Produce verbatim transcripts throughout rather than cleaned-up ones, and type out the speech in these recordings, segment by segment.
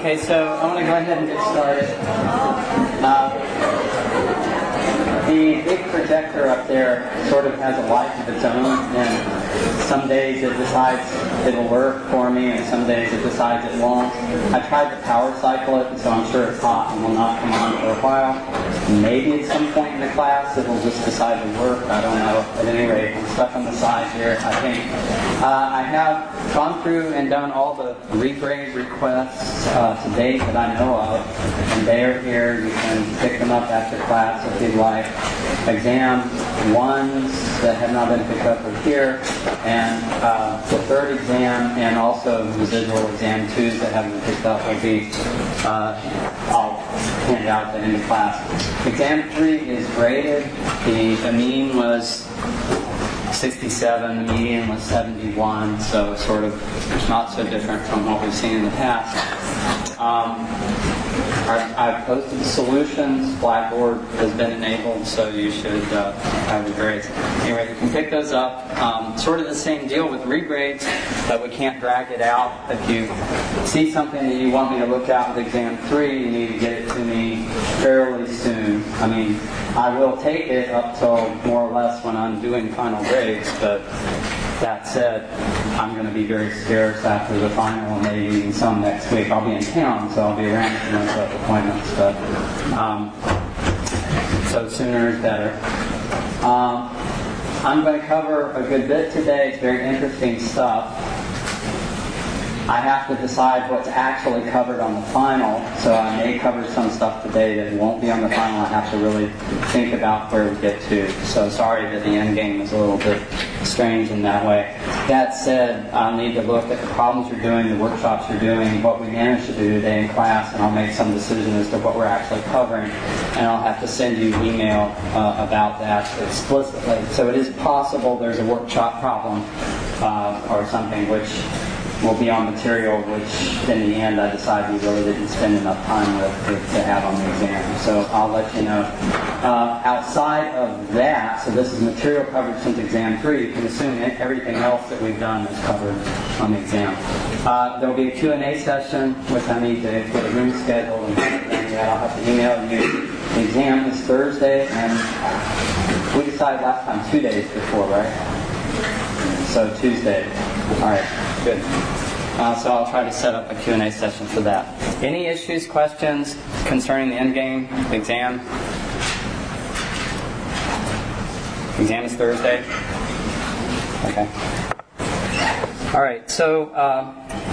Okay, so I want to go ahead and get started. Uh, the big projector up there sort of has a life of its own, and some days it decides it'll work for me, and some days it decides it won't. I tried to power cycle it, so I'm sure it's hot and will not come on for a while. Maybe at some point in the class it will just decide to work. I don't know. At any rate, I'm stuck on the side here, I think. Uh, I have gone through and done all the regrade requests uh, to date that I know of, and they are here. You can pick them up after class if you'd like. Exam ones that have not been picked up are here, and uh, the third exam and also residual exam twos that haven't been picked up will be uh, I'll hand out at the end of class. Exam three is graded. The, the mean was sixty-seven, the median was seventy-one, so sort of not so different from what we've seen in the past. Um, I've, I've posted solutions. Blackboard has been enabled, so you should uh, have the grades. Anyway, you can pick those up. Um, sort of the same deal with regrades, but we can't drag it out. If you see something that you want me to look at with exam three, you need to get it to me fairly soon. I mean, I will take it up till more or less when I'm doing final grades, but that said, I'm going to be very scarce after the final, and maybe even some next week. I'll be in town, so I'll be around for most of the appointments, but um, so sooner is better. Um, I'm going to cover a good bit today. It's very interesting stuff. I have to decide what's actually covered on the final, so I may cover some stuff today that won't be on the final. I have to really think about where we get to. So sorry that the end game is a little bit strange in that way. That said, I'll need to look at the problems you're doing, the workshops you're doing, what we managed to do today in class, and I'll make some decision as to what we're actually covering. And I'll have to send you an email uh, about that explicitly. So it is possible there's a workshop problem uh, or something which will be on material which in the end I decided we really didn't spend enough time with to, to have on the exam. So I'll let you know. Uh, outside of that, so this is material covered since exam three, you can assume that everything else that we've done is covered on the exam. Uh, there will be a Q and A session, which I need to get a room scheduled, and I'll have to email you. The exam is Thursday, and we decided last time two days before, right? So Tuesday. All right, good. Uh, so I'll try to set up a Q and A session for that. Any issues, questions concerning the end game, exam? Exam is Thursday? Okay. All right, so uh,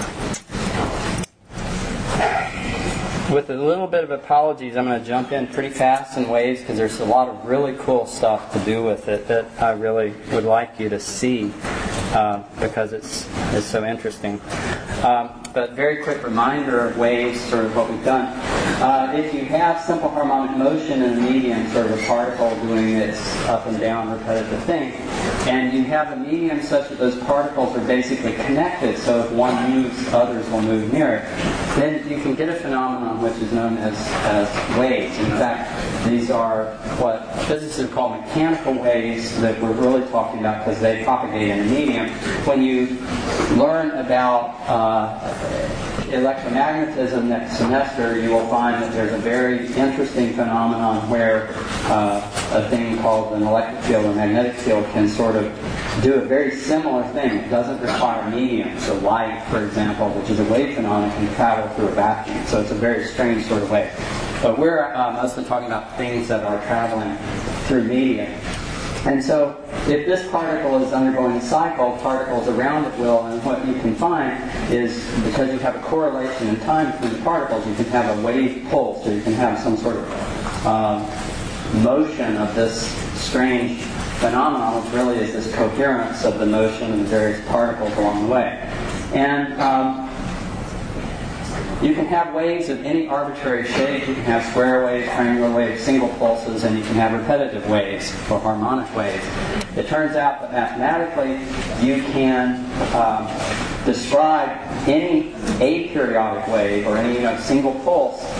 with a little bit of apologies, I'm going to jump in pretty fast in waves because there's a lot of really cool stuff to do with it that I really would like you to see. Uh, because it's, it's so interesting. Um, but very quick reminder of waves, sort of what we've done. Uh, if you have simple harmonic motion in a medium, sort of a particle doing its up and down repetitive thing, and you have a medium such that those particles are basically connected, so if one moves, others will move near it, then you can get a phenomenon which is known as, as waves. In fact, these are what physicists call mechanical waves that we're really talking about because they propagate in a medium. When you learn about uh, electromagnetism next semester, you will find that there's a very interesting phenomenon where uh, a thing called an electric field or magnetic field can sort of do a very similar thing. It doesn't require medium. So light, for example, which is a wave phenomenon, can travel through a vacuum. So it's a very strange sort of wave. But we're uh, mostly talking about things that are traveling through medium. And so if this particle is undergoing a cycle, particles around it will, and what you can find is, because you have a correlation in time between the particles, you can have a wave pulse, or you can have some sort of uh, motion of this strange phenomenon, which really is this coherence of the motion of the various particles along the way. And um, you can have waves of any arbitrary shape. You can have square waves, triangular waves, single pulses, and you can have repetitive waves or harmonic waves. It turns out that mathematically you can um, describe any aperiodic wave or any you know, single pulse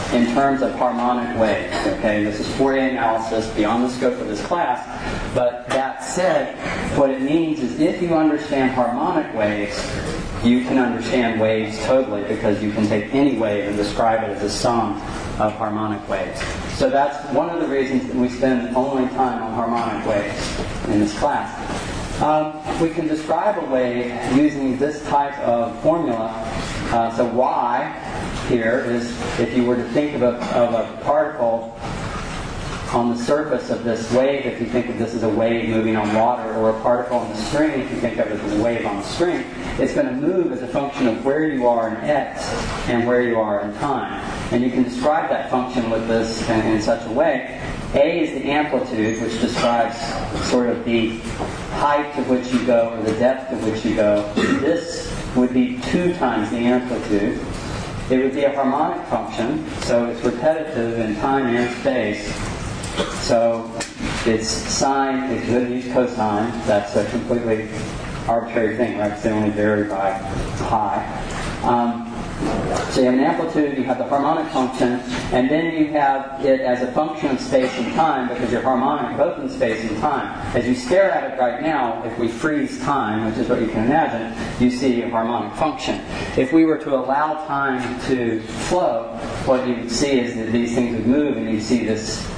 in terms of harmonic waves. Okay, this is Fourier analysis beyond the scope of this class. But that said, what it means is if you understand harmonic waves, you can understand waves totally, because you can take any wave and describe it as a sum of harmonic waves. So that's one of the reasons that we spend only time on harmonic waves in this class. Um, we can describe a wave using this type of formula. Uh, so Y here is, if you were to think of a, of a particle on the surface of this wave, if you think of this as a wave moving on water, or a particle on the string, if you think of it as a wave on the string, it's going to move as a function of where you are in x and where you are in time. And you can describe that function with this in, in such a way. A is the amplitude, which describes sort of the height to which you go, or the depth to which you go. This would be two times the amplitude. It would be a harmonic function, so it's repetitive in time and space. So it's sine, if you use cosine, that's a completely arbitrary thing, right? Because they only vary by pi. Um, so you have an amplitude, you have the harmonic function, and then you have it as a function of space and time, because you're harmonic both in space and time. As you stare at it right now, if we freeze time, which is what you can imagine, you see a harmonic function. If we were to allow time to flow, what you would see is that these things would move, and you'd see this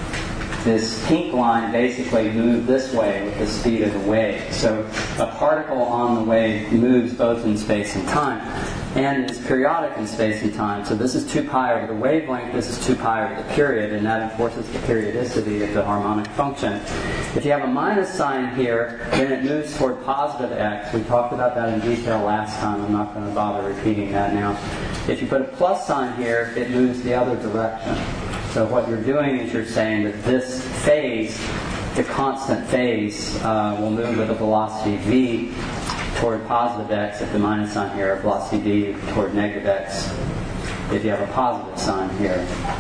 this pink line basically move this way with the speed of the wave. So a particle on the wave moves both in space and time, and is periodic in space and time. So this is two pi over the wavelength, this is two pi over the period, and that enforces the periodicity of the harmonic function. If you have a minus sign here, then it moves toward positive x. We talked about that in detail last time. I'm not going to bother repeating that now. If you put a plus sign here, it moves the other direction. So what you're doing is you're saying that this phase, the constant phase, uh, will move with a velocity v toward positive x if the minus sign here, or velocity v toward negative x if you have a positive sign here.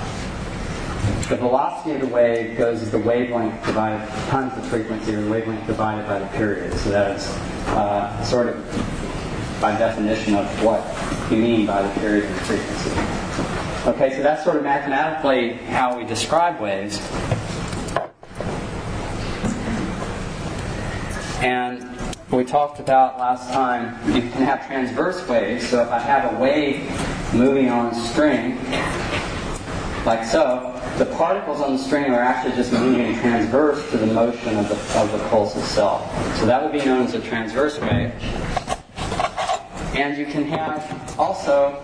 The velocity of the wave goes as the wavelength divided times the frequency, or the wavelength divided by the period. So that is uh, sort of by definition of what you mean by the period and frequency. Okay, so that's sort of mathematically how we describe waves. And we talked about last time, you can have transverse waves. So if I have a wave moving on a string, like so, the particles on the string are actually just moving transverse to the motion of the, of the pulse itself. So that would be known as a transverse wave. And you can have also,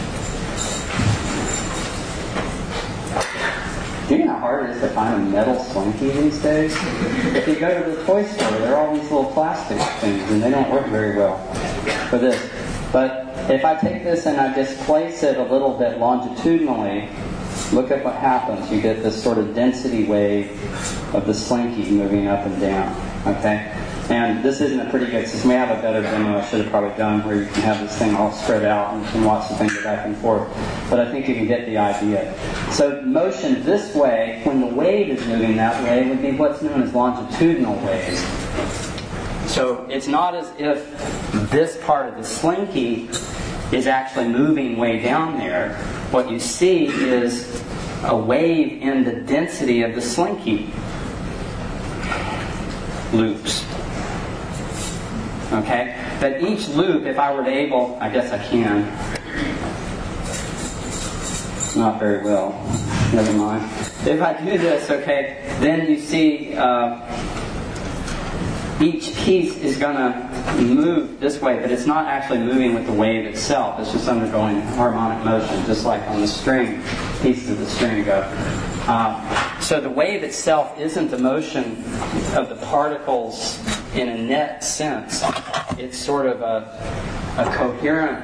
do you know how hard it is to find a metal slinky these days? If you go to the toy store, there are all these little plastic things, and they don't work very well for this. But if I take this and I displace it a little bit longitudinally, look at what happens. You get this sort of density wave of the slinky moving up and down. Okay? And this isn't a pretty good system. We have a better demo I should have probably done, where you can have this thing all spread out and you can watch the thing go back and forth. But I think you can get the idea. So motion this way, when the wave is moving that way, would be what's known as longitudinal waves. So it's not as if this part of the slinky is actually moving way down there. What you see is a wave in the density of the slinky loops. Okay? But each loop, if I were to able, I guess I can. Not very well. Never mind. If I do this, okay, then you see uh, each piece is going to move this way, but it's not actually moving with the wave itself. It's just undergoing harmonic motion, just like on the string, pieces of the string go. Uh, so the wave itself isn't the motion of the particles in a net sense. It's sort of a, a coherent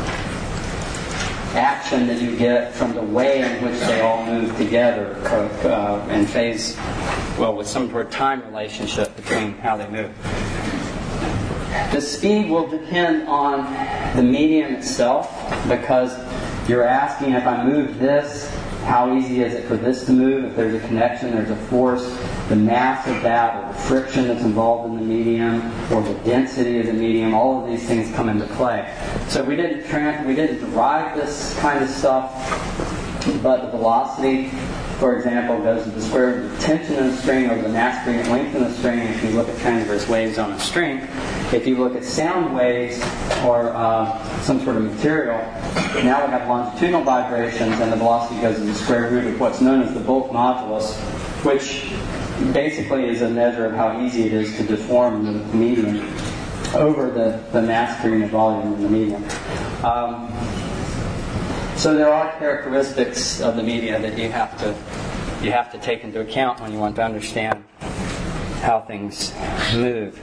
action that you get from the way in which they all move together uh, in phase, well, with some sort of time relationship between how they move. The speed will depend on the medium itself, because you're asking, if I move this, how easy is it for this to move? If there's a connection, there's a force, the mass of that, or the friction that's involved in the medium, or the density of the medium, all of these things come into play. So we didn't trans- we didn't derive this kind of stuff but the velocity, for example, goes to the square root of the tension in the string over the mass gradient length in the string. If you look at transverse waves on a string, if you look at sound waves or uh, some sort of material, now we have longitudinal vibrations, and the velocity goes to the square root of what's known as the bulk modulus, which basically is a measure of how easy it is to deform the medium over the, the mass gradient volume in the medium. Um, so there are characteristics of the media that you have to you have to take into account when you want to understand how things move.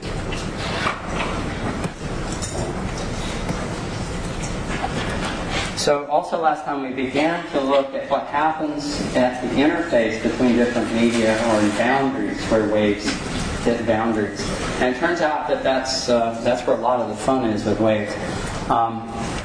So also last time we began to look at what happens at the interface between different media or in boundaries where waves hit boundaries. And it turns out that that's, uh, that's where a lot of the fun is with waves. Um,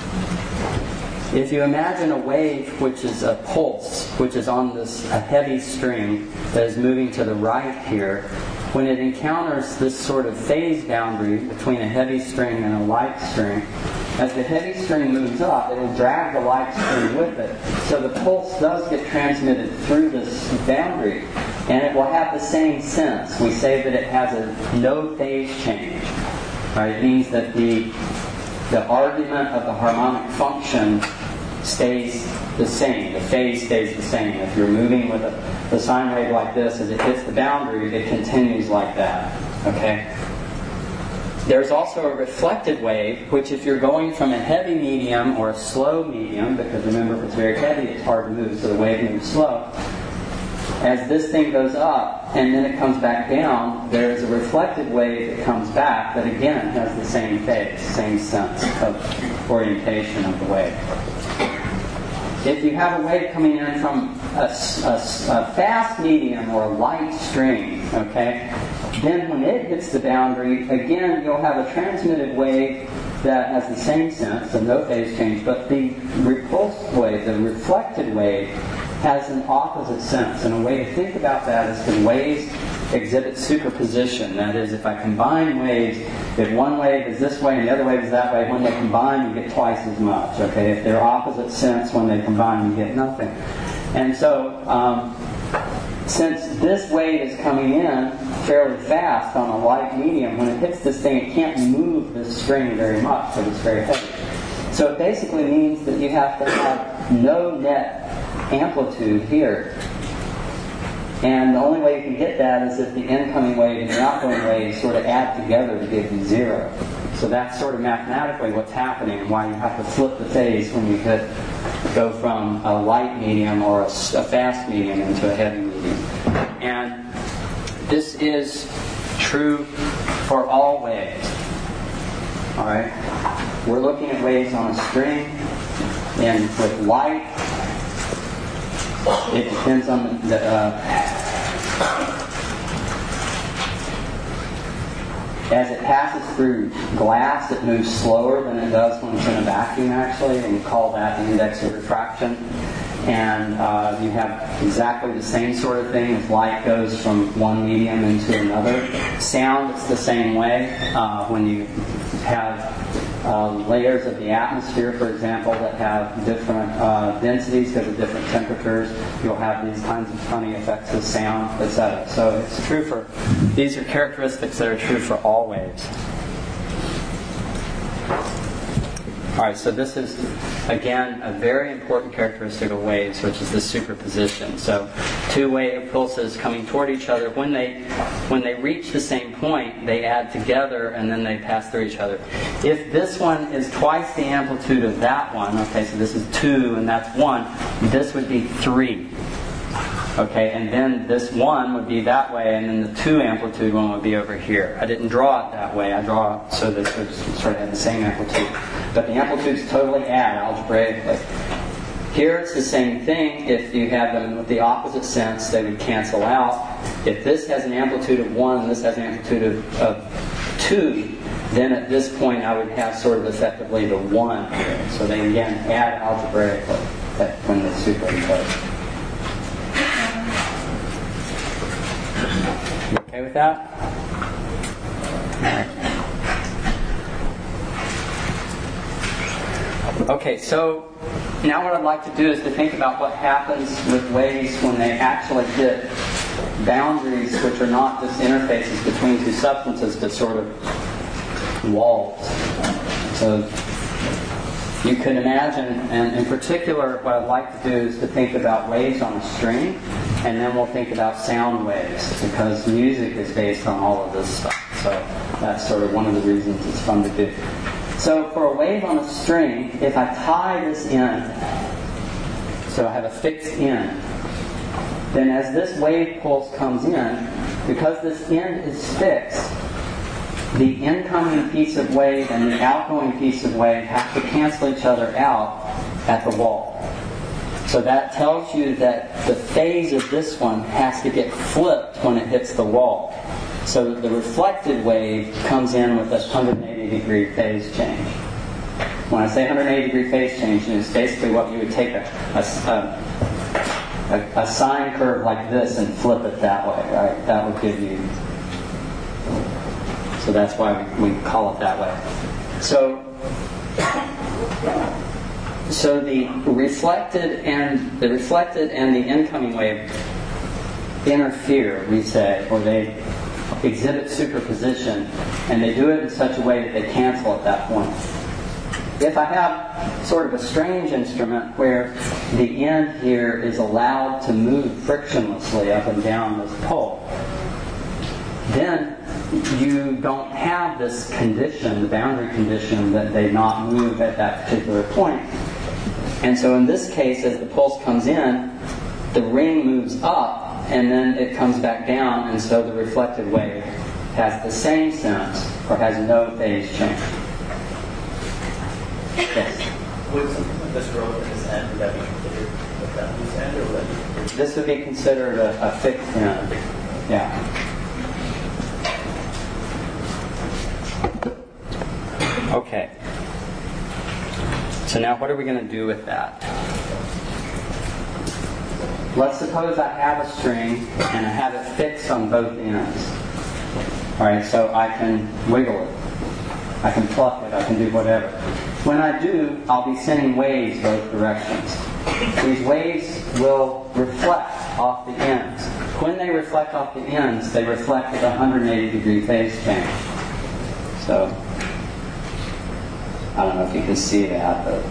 if you imagine a wave which is a pulse, which is on this a heavy string that is moving to the right here, when it encounters this sort of phase boundary between a heavy string and a light string, as the heavy string moves up, it will drag the light string with it. So the pulse does get transmitted through this boundary, and it will have the same sense. We say that it has a no phase change. Right? It means that the the argument of the harmonic function stays the same. The phase stays the same. If you're moving with a, the sine wave like this, as it hits the boundary, it continues like that. Okay? There's also a reflected wave, which if you're going from a heavy medium or a slow medium, because remember if it's very heavy it's hard to move, so the wave moves slow, as this thing goes up and then it comes back down, there's a reflected wave that comes back that again has the same phase, same sense of orientation of the wave. If you have a wave coming in from a, a, a fast medium or a light string, okay, then when it hits the boundary, again you'll have a transmitted wave that has the same sense, so no phase change, but the repulsed wave, the reflected wave, has an opposite sense. And a way to think about that is that waves exhibit superposition. That is, if I combine waves, if one wave is this way and the other wave is that way, when they combine you get twice as much. Okay, if they're opposite sense, when they combine you get nothing. And so, um, since this wave is coming in fairly fast on a light medium, when it hits this thing, it can't move this string very much because it's very heavy. So it basically means that you have to have no net amplitude here. And the only way you can get that is if the incoming wave and the outgoing wave sort of add together to give you zero. So that's sort of mathematically what's happening and why you have to flip the phase when you hit, go from a light medium or a, a fast medium into a heavy medium. And this is true for all waves. Alright? We're looking at waves on a string, and with light, it depends on the, uh, as it passes through glass, it moves slower than it does when it's in a vacuum, actually, and we call that the index of refraction. And uh, you have exactly the same sort of thing as light goes from one medium into another. Sound, it's the same way. Uh, when you have uh, layers of the atmosphere, for example, that have different uh, densities because of different temperatures, you'll have these kinds of funny effects with sound, et cetera. So it's true for, these are characteristics that are true for all waves. Alright, so this is, again, a very important characteristic of waves, which is the superposition. So two wave pulses coming toward each other, when they when they reach the same point, they add together and then they pass through each other. If this one is twice the amplitude of that one, okay, so this is two and that's one, this would be three. Okay, and then this one would be that way, and then the two amplitude one would be over here. I didn't draw it that way. I draw it so that it would sort of have the same amplitude. But the amplitudes totally add algebraically. Here it's the same thing. If you have them with the opposite sense, they would cancel out. If this has an amplitude of one and this has an amplitude of, of two, then at this point I would have sort of effectively the one here. So they again add algebraically when they superimpose. You okay with that? All right. Okay, so now what I'd like to do is to think about what happens with waves when they actually hit boundaries which are not just interfaces between two substances, but sort of walls. So you could imagine, and in particular what I'd like to do is to think about waves on a string, and then we'll think about sound waves, because music is based on all of this stuff. So that's sort of one of the reasons it's fun to do. So for a wave on a string, if I tie this end, so I have a fixed end, then as this wave pulse comes in, because this end is fixed, the incoming piece of wave and the outgoing piece of wave have to cancel each other out at the wall. So that tells you that the phase of this one has to get flipped when it hits the wall. So the reflected wave comes in with a one hundred eighty degree phase change. When I say one hundred eighty degree phase change, it's basically what you would take a, a, a, a sine curve like this and flip it that way, right? That would give you... So that's why we, we call it that way. So, so the reflected and the reflected and the incoming wave interfere, we say, or they exhibit superposition, and they do it in such a way that they cancel at that point. If I have sort of a strange instrument where the end here is allowed to move frictionlessly up and down this pole, then you don't have this condition, the boundary condition, that they not move at that particular point. And so in this case, as the pulse comes in, the ring moves up, and then it comes back down, and so the reflected wave has the same sense, or has no phase change. Yes? Would something like this row at this end, would that be considered like that loose end, or would that be... This would be considered a, a fixed end. Yeah. Okay. So now what are we going to do with that? Let's suppose I have a string and I have it fixed on both ends. Alright, so I can wiggle it. I can pluck it. I can do whatever. When I do, I'll be sending waves both directions. These waves will reflect off the ends. When they reflect off the ends, they reflect with a one hundred eighty degree phase change. So, I don't know if you can see that, but...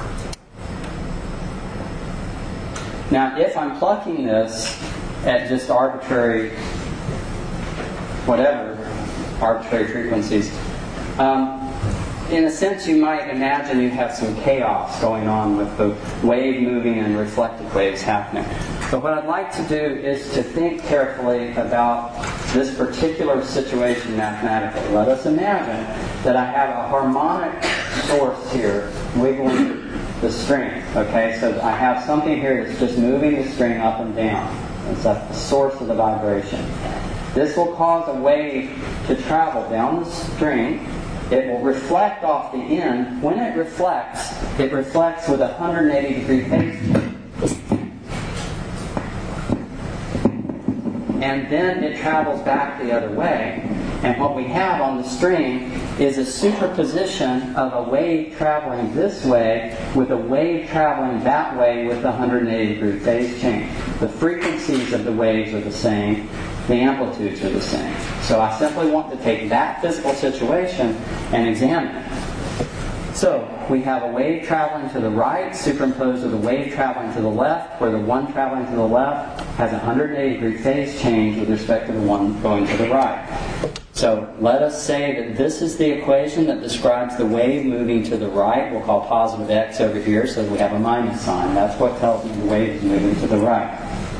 Now, if I'm plucking this at just arbitrary, whatever, arbitrary frequencies, um, in a sense you might imagine you have some chaos going on with the wave moving and reflected waves happening. But what I'd like to do is to think carefully about this particular situation mathematically. Let us imagine that I have a harmonic source here wiggling the string. Okay, so I have something here that's just moving the string up and down. It's at the source of the vibration. This will cause a wave to travel down the string. It will reflect off the end. When it reflects, it reflects with a one hundred eighty degree phase change. And then it travels back the other way. And what we have on the string is a superposition of a wave traveling this way with a wave traveling that way with a one hundred eighty degree phase change. The frequencies of the waves are the same. The amplitudes are the same. So I simply want to take that physical situation and examine it. So we have a wave traveling to the right superimposed with a wave traveling to the left, where the one traveling to the left has a one hundred eighty degree phase change with respect to the one going to the right. So let us say that this is the equation that describes the wave moving to the right. We'll call positive x over here, so we have a minus sign. That's what tells me the wave is moving to the right.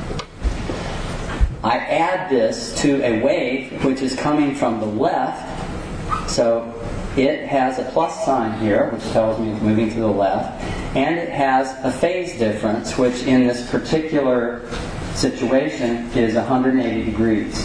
I add this to a wave which is coming from the left, so it has a plus sign here, which tells me it's moving to the left, and it has a phase difference, which in this particular situation is one hundred eighty degrees.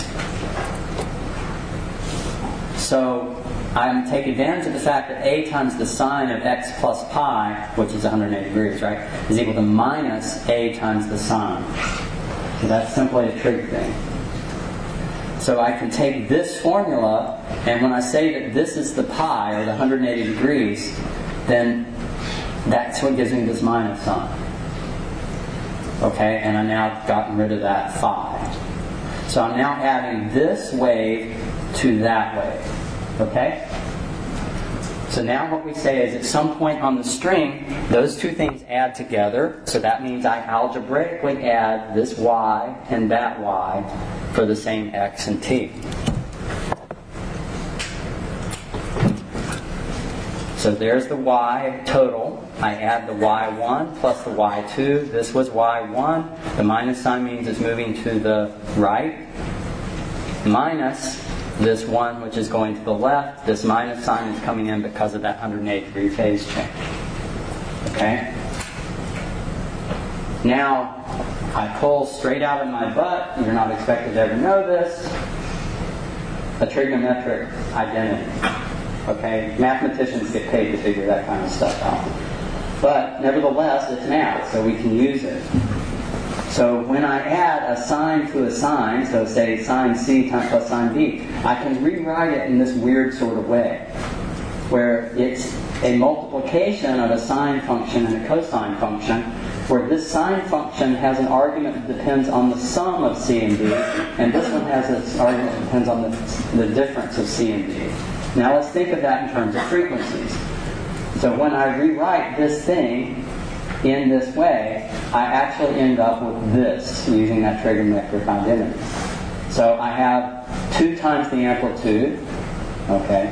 So I take advantage of the fact that a times the sine of x plus pi, which is one hundred eighty degrees, right, is equal to minus a times the sine. So that's simply a trig thing. So I can take this formula, and when I say that this is the pi, or the one hundred eighty degrees, then That's what gives me this minus sign. Okay, and I've now gotten rid of that phi. So I'm now adding this wave to that wave. Okay? So now what we say is at some point on the string, those two things add together. So that means I algebraically add this y and that y for the same x and t. So there's the y total. I add the y one plus the y two. This was y one. The minus sign means it's moving to the right. Minus this one, which is going to the left. This minus sign is coming in because of that one hundred eighty degree phase change. Okay? Now, I pull straight out of my butt. You're not expected to ever know this. A trigonometric identity. Okay? Mathematicians get paid to figure that kind of stuff out. But nevertheless, it's math, so we can use it. So when I add a sine to a sine, so say sine C times plus sine B, I can rewrite it in this weird sort of way, where it's a multiplication of a sine function and a cosine function, where this sine function has an argument that depends on the sum of C and D, and this one has an argument that depends on the, the difference of C and D. Now let's think of that in terms of frequencies. So when I rewrite this thing in this way, I actually end up with this, using that trigonometric identity. So I have two times the amplitude, okay,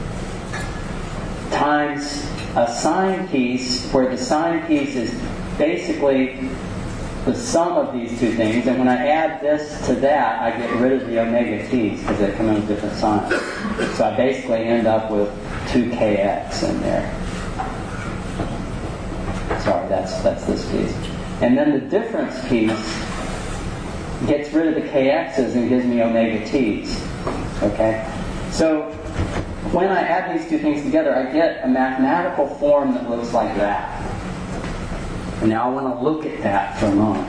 times a sine piece, where the sine piece is basically the sum of these two things, and when I add this to that, I get rid of the omega t's because they come in with different signs. So I basically end up with two k x in there. Sorry, that's that's this piece. And then the difference piece gets rid of the kx's and gives me omega t's. Okay? So when I add these two things together, I get a mathematical form that looks like that. And now I want to look at that for a moment.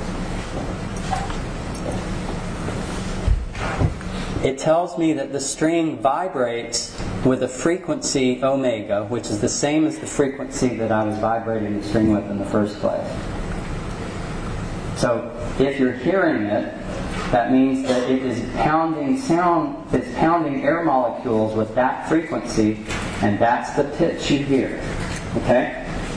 It tells me that the string vibrates with a frequency omega, which is the same as the frequency that I was vibrating the string with in the first place. So if you're hearing it, that means that it is pounding sound, it's pounding air molecules with that frequency, and that's the pitch you hear. Okay?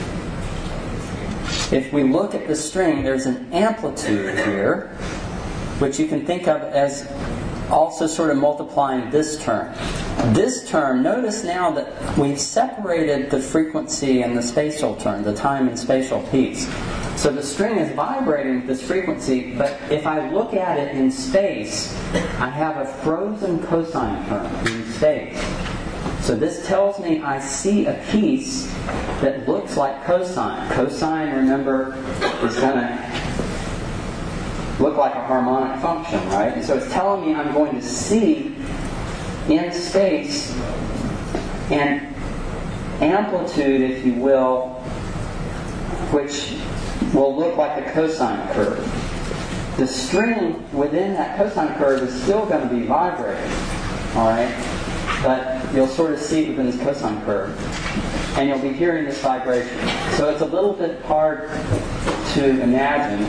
If we look at the string, there's an amplitude here, which you can think of as also sort of multiplying this term. This term, notice now that we've separated the frequency and the spatial term, the time and spatial piece. So the string is vibrating with this frequency, but if I look at it in space, I have a frozen cosine term in space. So this tells me I see a piece that looks like cosine. Cosine, remember, is going to look like a harmonic function, right? And so it's telling me I'm going to see in space an amplitude, if you will, which will look like a cosine curve. The string within that cosine curve is still going to be vibrating, all right? But you'll sort of see it within this cosine curve, and you'll be hearing this vibration. So it's a little bit hard to imagine.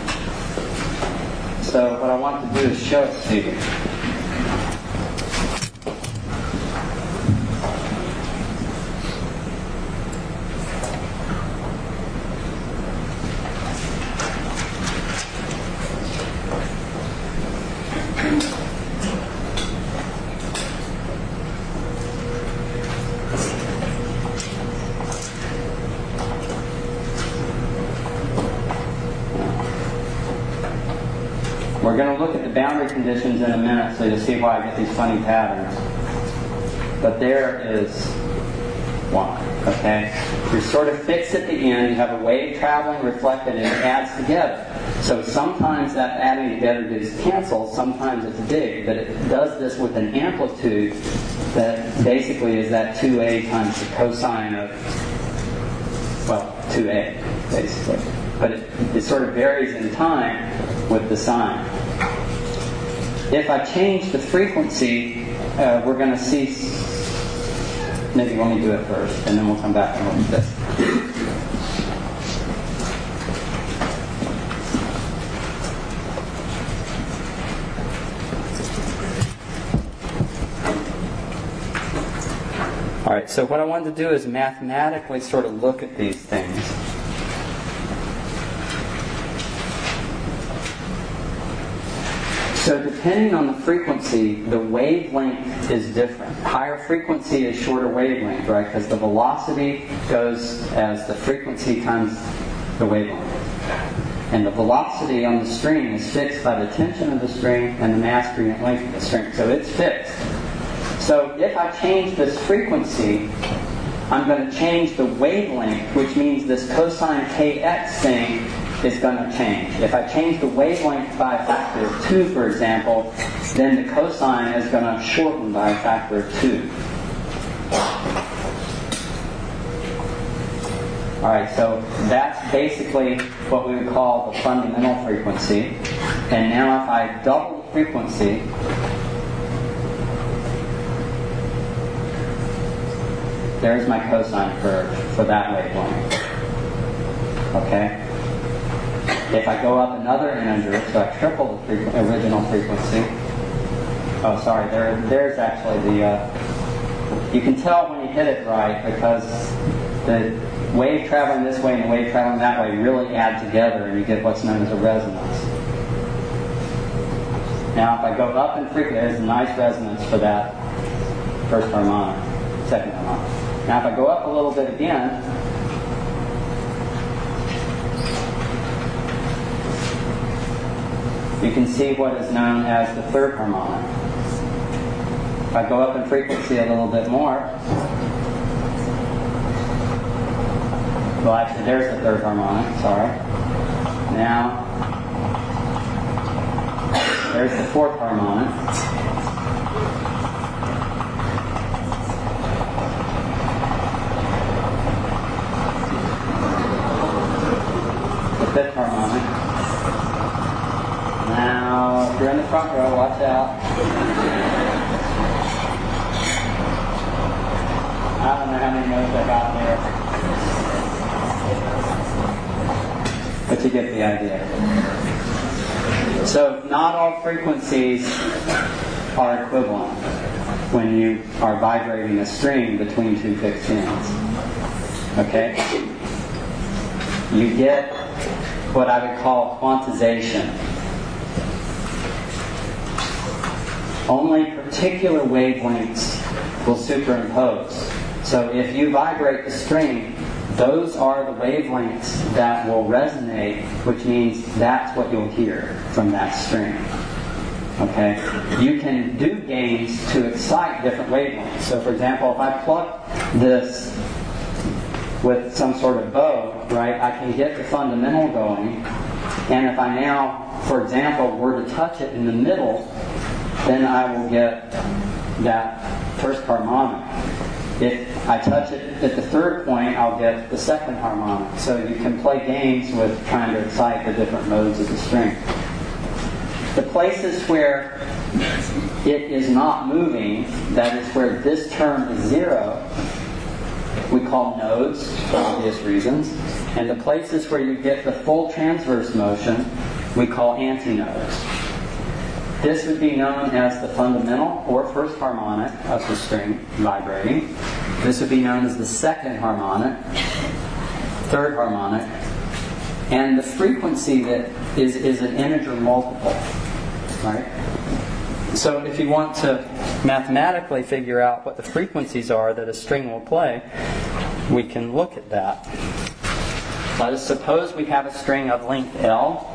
So what I want to do is show it to you. We're going to look at the boundary conditions in a minute so you'll see why I get these funny patterns. But there is one, okay? You're sort of fixed at the end. You have a wave traveling, reflected, and it adds together. So sometimes that adding together is canceled, sometimes it's big, but it does this with an amplitude that basically is that two a times the cosine of, well, two a, basically. But it, it sort of varies in time with the sine. If I change the frequency, uh, we're going to see, maybe let me do it first, and then we'll come back and look at this. Alright, so what I wanted to do is mathematically sort of look at these things. So depending on the frequency, the wavelength is different. Higher frequency is shorter wavelength, right? Because the velocity goes as the frequency times the wavelength. And the velocity on the string is fixed by the tension of the string and the mass per unit length of the string. So it's fixed. So if I change this frequency, I'm going to change the wavelength, which means this cosine kx thing is going to change. If I change the wavelength by a factor of two, for example, then the cosine is going to shorten by a factor of two. Alright, so that's basically what we would call the fundamental frequency. And now if I double the frequency, there's my cosine curve for that wavelength. Okay? If I go up another integer, so I triple the frequ- original frequency. Oh, sorry, there, there's actually the... Uh, you can tell when you hit it right because the wave traveling this way and the wave traveling that way really add together and you get what's known as a resonance. Now if I go up in frequency, there's a nice resonance for that first harmonic, second harmonic. Now if I go up a little bit again, you can see what is known as the third harmonic. If I go up in frequency a little bit more, well actually there's the third harmonic, sorry. Now, there's the fourth harmonic. The fifth harmonic. Now, if you're in the front row, watch out. I don't know how many notes I got there. But you get the idea. So, not all frequencies are equivalent when you are vibrating a string between two fixed ends. Okay? You get what I would call quantization. Only particular wavelengths will superimpose. So if you vibrate the string, those are the wavelengths that will resonate, which means that's what you'll hear from that string. Okay? You can do gains to excite different wavelengths. So for example, if I pluck this with some sort of bow, right, I can get the fundamental going, and if I now, for example, were to touch it in the middle, then I will get that first harmonic. If I touch it at the third point, I'll get the second harmonic. So you can play games with trying to excite the different modes of the string. The places where it is not moving, that is where this term is zero, we call nodes for obvious reasons. And the places where you get the full transverse motion, we call antinodes. This would be known as the fundamental or first harmonic of the string vibrating. This would be known as the second harmonic, third harmonic, and the frequency that is, is an integer multiple. Right? So if you want to mathematically figure out what the frequencies are that a string will play, we can look at that. Let us suppose we have a string of length L.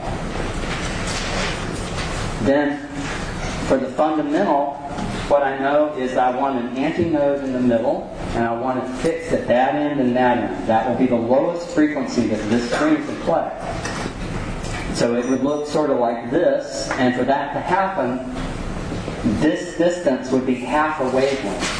Then, for the fundamental, what I know is I want an antinode in the middle, and I want it fixed at that end and that end. That will be the lowest frequency that this string can play. So it would look sort of like this, and for that to happen, this distance would be half a wavelength.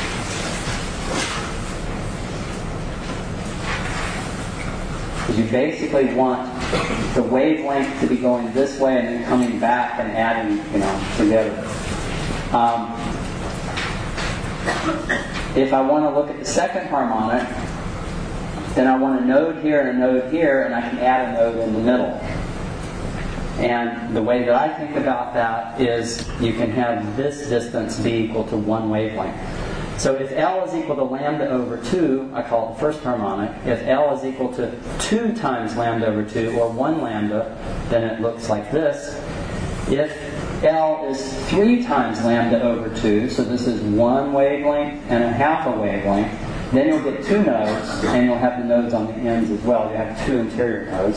Because you basically want the wavelength to be going this way and then coming back and adding, you know, together. Um, if I want to look at the second harmonic, then I want a node here and a node here, and I can add a node in the middle. And the way that I think about that is you can have this distance be equal to one wavelength. So if L is equal to lambda over two, I call it the first harmonic. If L is equal to two times lambda over two, or one lambda, then it looks like this. If L is three times lambda over two, so this is one wavelength and a half a wavelength, then you'll get two nodes, and you'll have the nodes on the ends as well. You have two interior nodes.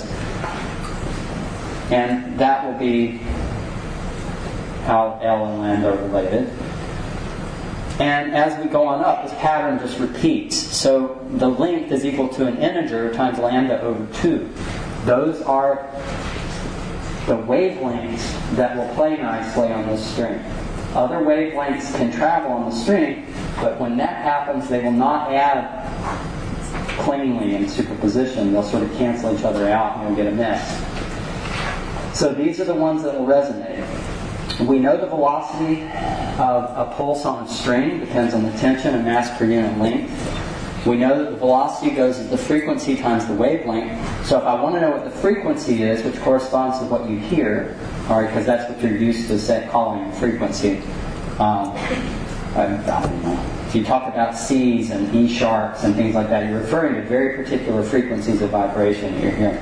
And that will be how L and lambda are related. And as we go on up, this pattern just repeats. So the length is equal to an integer times lambda over two. Those are the wavelengths that will play nicely on this string. Other wavelengths can travel on the string, but when that happens, they will not add cleanly in superposition. They'll sort of cancel each other out and you'll get a mess. So these are the ones that will resonate. We know the velocity of a pulse on a string depends on the tension and mass per unit length. We know that the velocity goes as the frequency times the wavelength. So if I want to know what the frequency is, which corresponds to what you hear, all right, because that's what you're used to say, calling frequency. Um, I, I don't know. If you talk about C's and E sharps and things like that, you're referring to very particular frequencies of vibration you're hearing.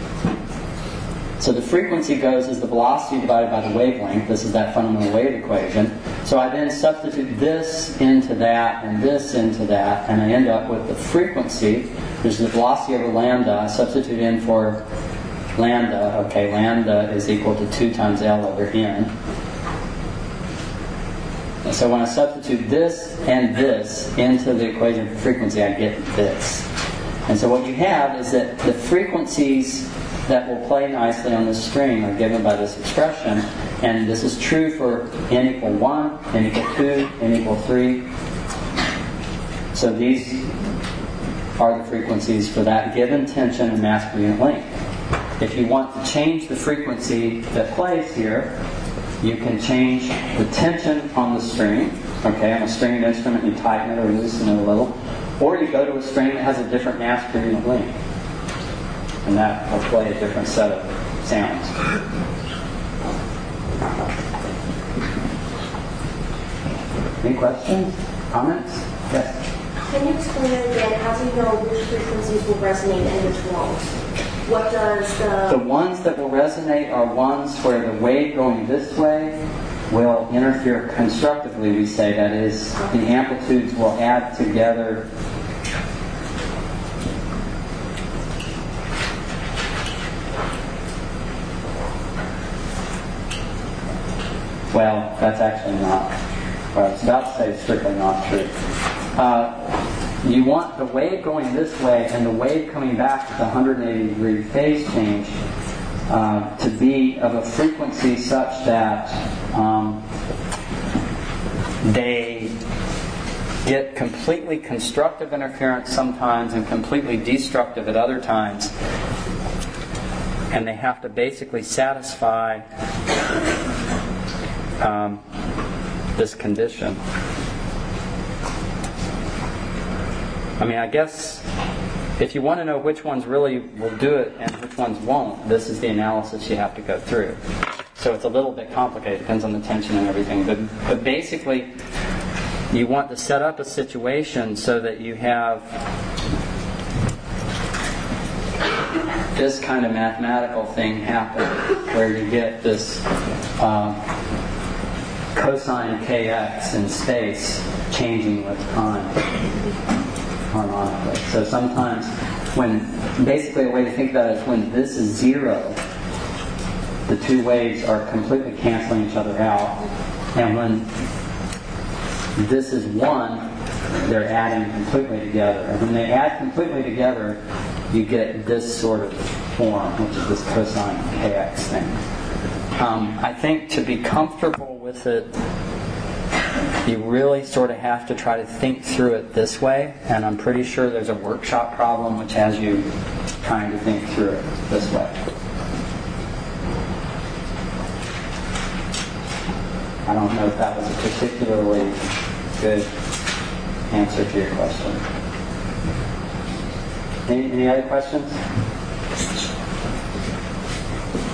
So the frequency goes as the velocity divided by the wavelength. This is that fundamental wave equation. So I then substitute this into that and this into that, and I end up with the frequency, which is the velocity over lambda. I substitute in for lambda. Okay, lambda is equal to two times L over N. And so when I substitute this and this into the equation for frequency, I get this. And so what you have is that the frequencies that will play nicely on this string are given by this expression, and this is true for n equal one, n equal two, n equal three. So these are the frequencies for that given tension and mass per unit length. If you want to change the frequency that plays here, you can change the tension on the string. Okay, on a stringed instrument you tighten it or loosen it a little, or you go to a string that has a different mass per unit length. And that will play a different set of sounds. Any questions? Comments? Yes? Can you explain it again? How do you know which frequencies will resonate and which won't? What does the... The ones that will resonate are ones where the wave going this way will interfere constructively, we say. That is, the amplitudes will add together. Well, that's actually not what I was about to say. Is strictly not true. Uh, you want the wave going this way and the wave coming back with a one hundred eighty degree phase change uh, to be of a frequency such that um, they get completely constructive interference sometimes and completely destructive at other times. And they have to basically satisfy Um, this condition. I mean, I guess if you want to know which ones really will do it and which ones won't, this is the analysis you have to go through. So it's a little bit complicated, depends on the tension and everything. But, but basically, you want to set up a situation so that you have this kind of mathematical thing happen where you get this um, cosine kx in space changing with time harmonically. So sometimes when, basically a way to think about it is when this is zero, the two waves are completely canceling each other out. And when this is one, they're adding completely together. And when they add completely together, you get this sort of form, which is this cosine kx thing. Um, I think to be comfortable with it, you really sort of have to try to think through it this way. And I'm pretty sure there's a workshop problem which has you trying to think through it this way. I don't know if that was a particularly good answer to your question. Any, any other questions?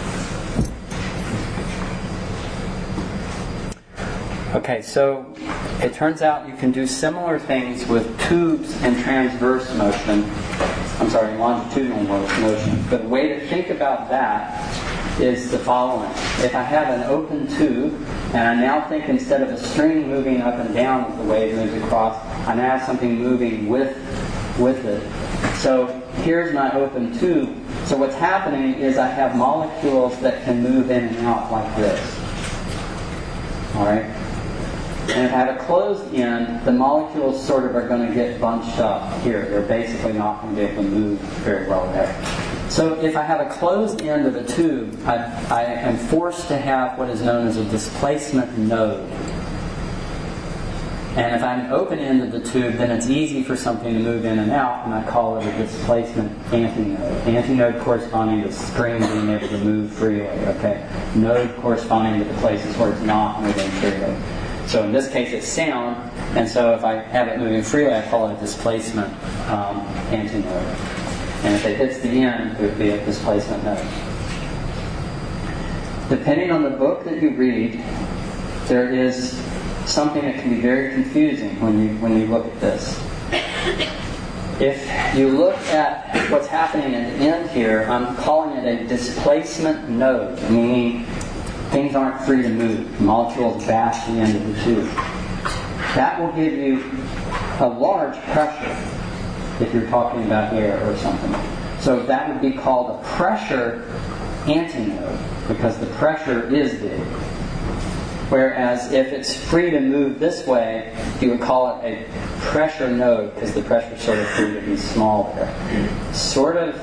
Okay, so it turns out you can do similar things with tubes and transverse motion. I'm sorry, longitudinal motion. But the way to think about that is the following. If I have an open tube, and I now think instead of a string moving up and down as the wave moves across, I now have something moving with, with it. So here's my open tube. So what's happening is I have molecules that can move in and out like this. All right? And if I have a closed end, the molecules sort of are going to get bunched up here. They're basically not going to be able to move very well there. So if I have a closed end of a tube, I, I am forced to have what is known as a displacement node. And if I have an open end of the tube, then it's easy for something to move in and out, and I call it a displacement antinode. Antinode corresponding to string being able to move freely, okay? Node corresponding to the places where it's not moving freely. So in this case, it's sound, and so if I have it moving freely, I call it a displacement um, antinode. And if it hits the end, it would be a displacement node. Depending on the book that you read, there is something that can be very confusing when you when you look at this. If you look at what's happening at the end here, I'm calling it a displacement node, meaning things aren't free to move. Molecules bash the end of the tube. That will give you a large pressure if you're talking about air or something. So that would be called a pressure antinode because the pressure is big. Whereas if it's free to move this way, you would call it a pressure node because the pressure is sort of free to be small there. Sort of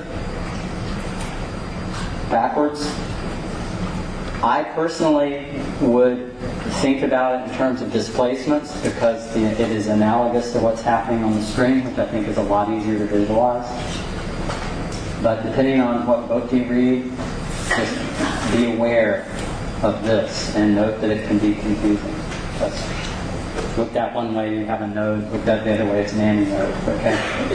backwards. I personally would think about it in terms of displacements because it is analogous to what's happening on the string, which I think is a lot easier to visualize. But depending on what book you read, just be aware of this and note that it can be confusing. That's, looked at one way, you have a node. Looked at the other way, it's an antinode. Okay.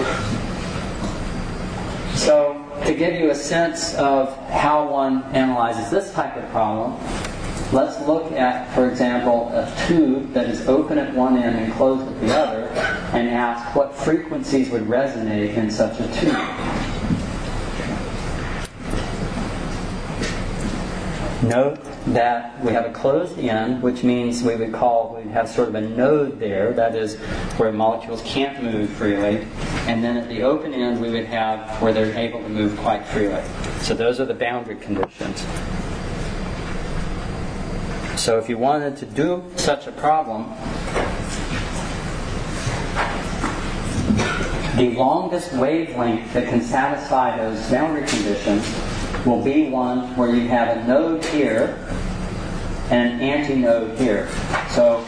So, to give you a sense of how one analyzes this type of problem, let's look at, for example, a tube that is open at one end and closed at the other, and ask what frequencies would resonate in such a tube. Note that we have a closed end, which means we would call, we have sort of a node there, that is where molecules can't move freely. And then at the open end, we would have where they're able to move quite freely. So those are the boundary conditions. So if you wanted to do such a problem, the longest wavelength that can satisfy those boundary conditions will be one where you have a node here and an antinode here. So,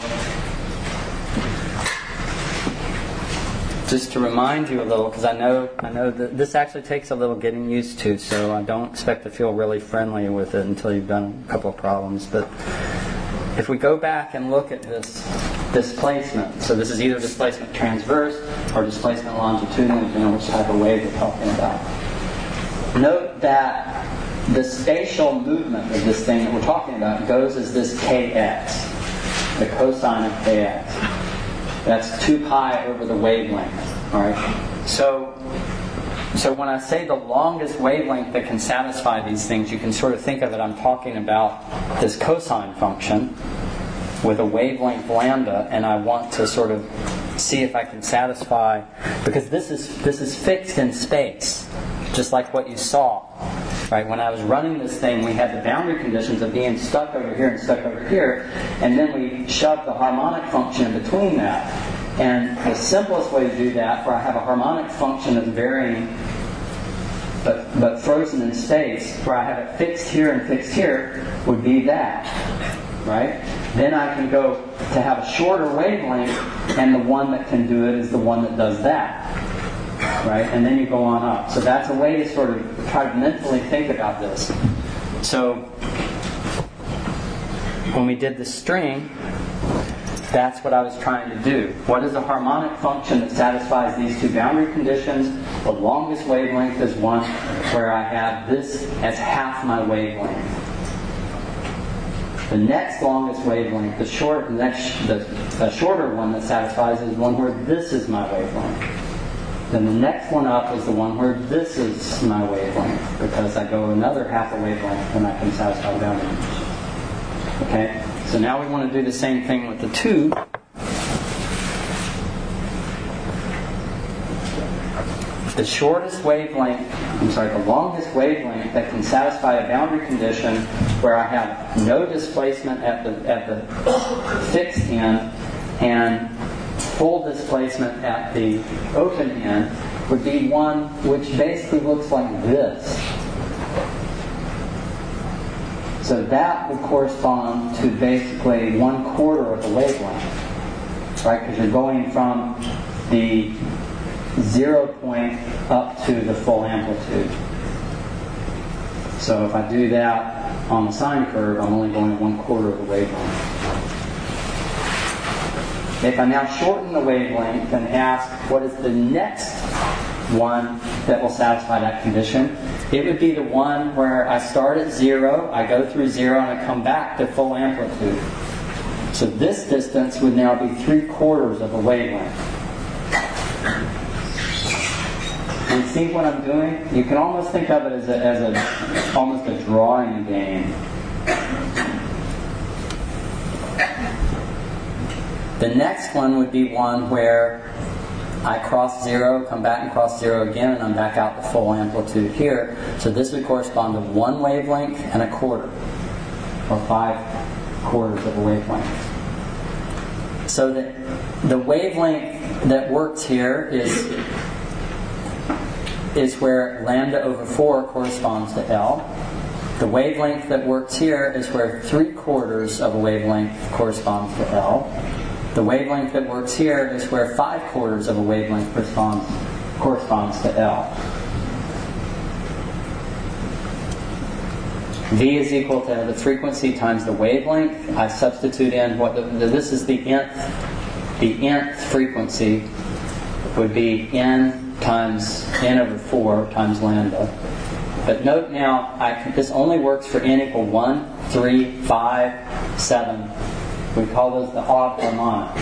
just to remind you a little, because I know I know that this actually takes a little getting used to, so I don't expect to feel really friendly with it until you've done a couple of problems. But if we go back and look at this displacement, so this is either displacement transverse or displacement longitudinal, depending on which type of wave we're talking about. Note that the spatial movement of this thing that we're talking about goes as this kx, the cosine of kx. That's two pi over the wavelength. All right. So, so when I say the longest wavelength that can satisfy these things, you can sort of think of it. I'm talking about this cosine function with a wavelength lambda, and I want to sort of see if I can satisfy, because this is this is fixed in space, just like what you saw. Right? When I was running this thing, we had the boundary conditions of being stuck over here and stuck over here, and then we shoved the harmonic function in between that. And the simplest way to do that, where I have a harmonic function that's varying, but, but frozen in space, where I have it fixed here and fixed here, would be that. Right? Then I can go to have a shorter wavelength, and the one that can do it is the one that does that. Right? And then you go on up. So that's a way to sort of try to mentally think about this. So when we did the string, that's what I was trying to do. What is a harmonic function that satisfies these two boundary conditions? The longest wavelength is one where I have this as half my wavelength. The next longest wavelength, the short, the next, the, the shorter one that satisfies is one where this is my wavelength. Then the next one up is the one where this is my wavelength, because I go another half a wavelength and I can satisfy the boundary condition. Okay, so now we want to do the same thing with the tube. The shortest wavelength, I'm sorry, the longest wavelength that can satisfy a boundary condition where I have no displacement at the at the fixed end and full displacement at the open end would be one which basically looks like this. So that would correspond to basically one quarter of the wavelength, right? Because you're going from the zero point up to the full amplitude. So if I do that on the sine curve, I'm only going one quarter of the wavelength. If I now shorten the wavelength and ask what is the next one that will satisfy that condition, it would be the one where I start at zero, I go through zero, and I come back to full amplitude. So this distance would now be three quarters of a wavelength. And see what I'm doing? You can almost think of it as a, as a almost a drawing game. The next one would be one where I cross zero, come back and cross zero again, and I'm back out to full amplitude here. So this would correspond to one wavelength and a quarter, or five quarters of a wavelength. So the, the wavelength that works here is is where lambda over four corresponds to L. The wavelength that works here is where three quarters of a wavelength corresponds to L. The wavelength that works here is where five quarters of a wavelength corresponds, corresponds to L. V is equal to the frequency times the wavelength. I substitute in what the, this is the nth, the nth frequency would be n times n over four times lambda. But note now, I, this only works for n equal one, three, five, seven. We call those the odd harmonics.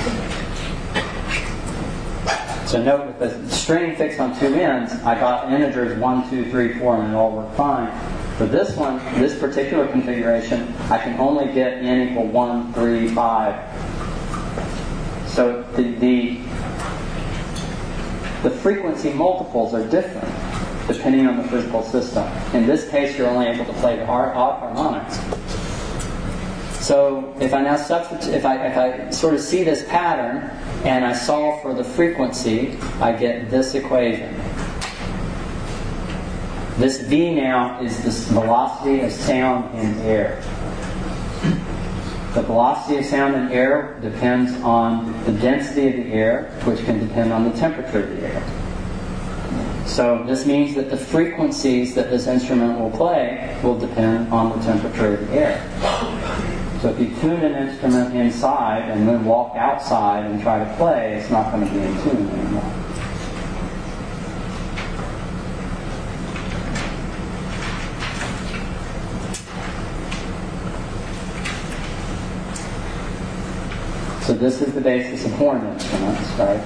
So note, with the string fixed on two ends, I got integers one, two, three, four, and it all worked fine. For this one, this particular configuration, I can only get n equal one, three, five. So the, the The frequency multiples are different depending on the physical system. In this case, you're only able to play the odd harmonics. So if I now substitute, if I, if I sort of see this pattern and I solve for the frequency, I get this equation. This V now is the velocity of sound in air. The velocity of sound in air depends on the density of the air, which can depend on the temperature of the air. So this means that the frequencies that this instrument will play will depend on the temperature of the air. So if you tune an instrument inside and then walk outside and try to play, it's not going to be in tune anymore. So this is the basis of horn instruments, right?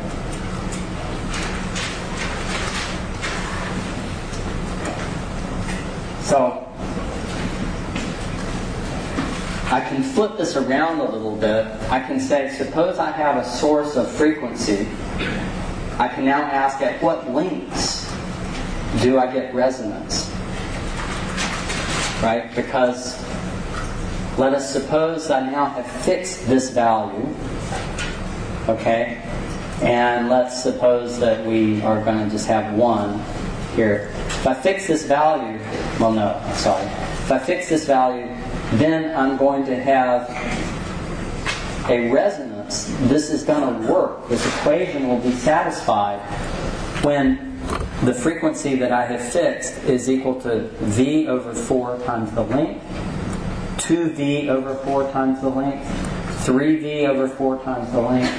So I can flip this around a little bit. I can say, suppose I have a source of frequency. I can now ask, at what lengths do I get resonance? Right? Because let us suppose I now have fixed this value. Okay? And let's suppose that we are going to just have one here. If I fix this value, well no, sorry. If I fix this value, then I'm going to have a resonance. This is going to work. This equation will be satisfied when the frequency that I have fixed is equal to V over four times the length, two V over four times the length, three V over four times the length.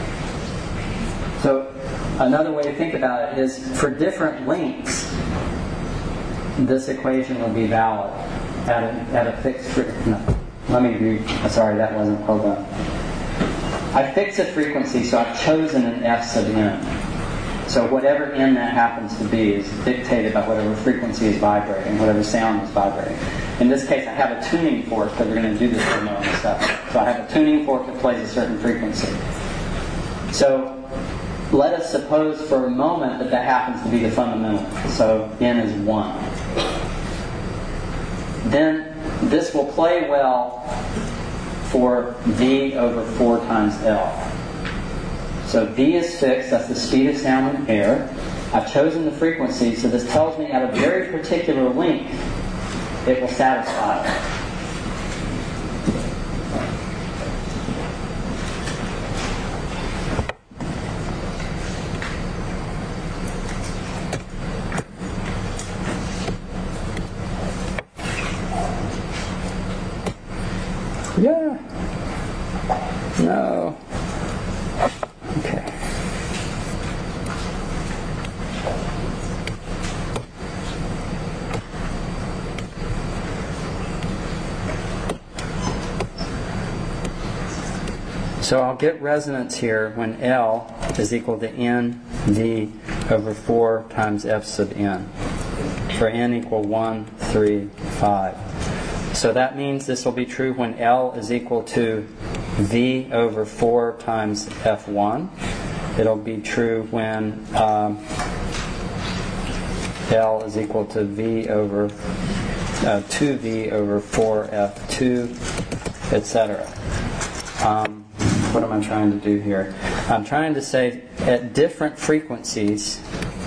So another way to think about it is, for different lengths, this equation will be valid at a, at a fixed frequency. No. let me read. Sorry, that wasn't, hold on. I fix a frequency, so I've chosen an F sub n. So whatever n that happens to be is dictated by whatever frequency is vibrating, whatever sound is vibrating. In this case, I have a tuning fork, because we're going to do this demo and stuff. So I have a tuning fork that plays a certain frequency. So let us suppose for a moment that that happens to be the fundamental. So n is one. Then this will play well for V over four times L. So V is fixed, that's the speed of sound in air. I've chosen the frequency, so this tells me at a very particular length it will satisfy it. Yeah. No. Okay. So I'll get resonance here when L is equal to N V over four times F sub n, for n equal one, three, five. So that means this will be true when L is equal to V over four times F one. It'll be true when um, L is equal to V over uh, two V over four F two, et cetera. Um, what am I trying to do here? I'm trying to say at different frequencies,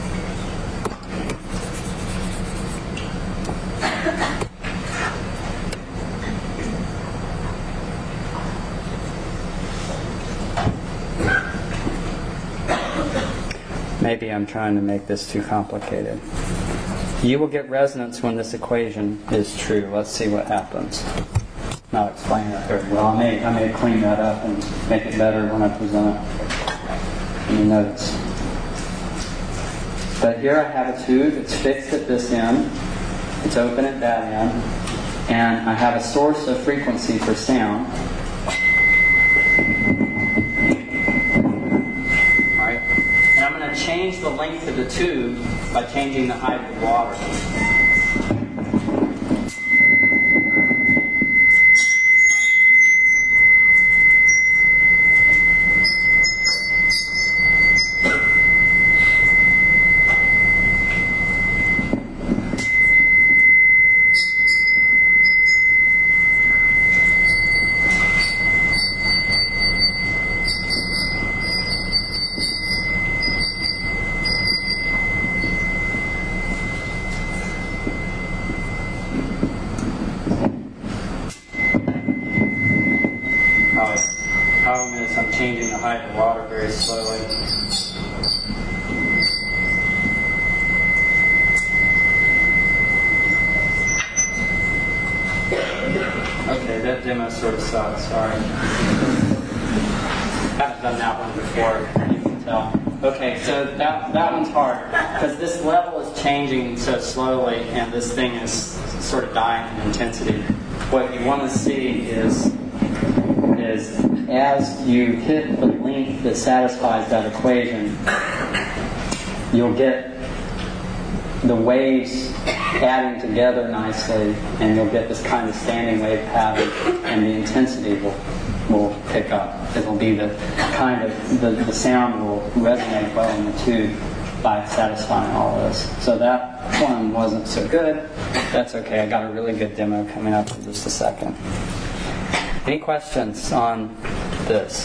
maybe I'm trying to make this too complicated. You will get resonance when this equation is true. Let's see what happens. Not explain that very well. I may, I may clean that up and make it better when I present it in the notes. But here I have a tube. It's fixed at this end. It's open at that end. And I have a source of frequency for sound. Alright. And I'm going to change the length of the tube by changing the height of the water. I'm changing the height of the water very slowly. Okay, that demo sort of sucks, sorry. Haven't done that one before, you can tell. Okay, so that, that one's hard, because this level is changing so slowly, and this thing is sort of dying in intensity. What you want to see is, is as you hit the length that satisfies that equation, you'll get the waves adding together nicely, and you'll get this kind of standing wave pattern, and the intensity will will pick up. It'll be the kind of, the, the sound will resonate well in the tube by satisfying all this. So that one wasn't so good. That's okay. I got a really good demo coming up in just a second. Any questions on this?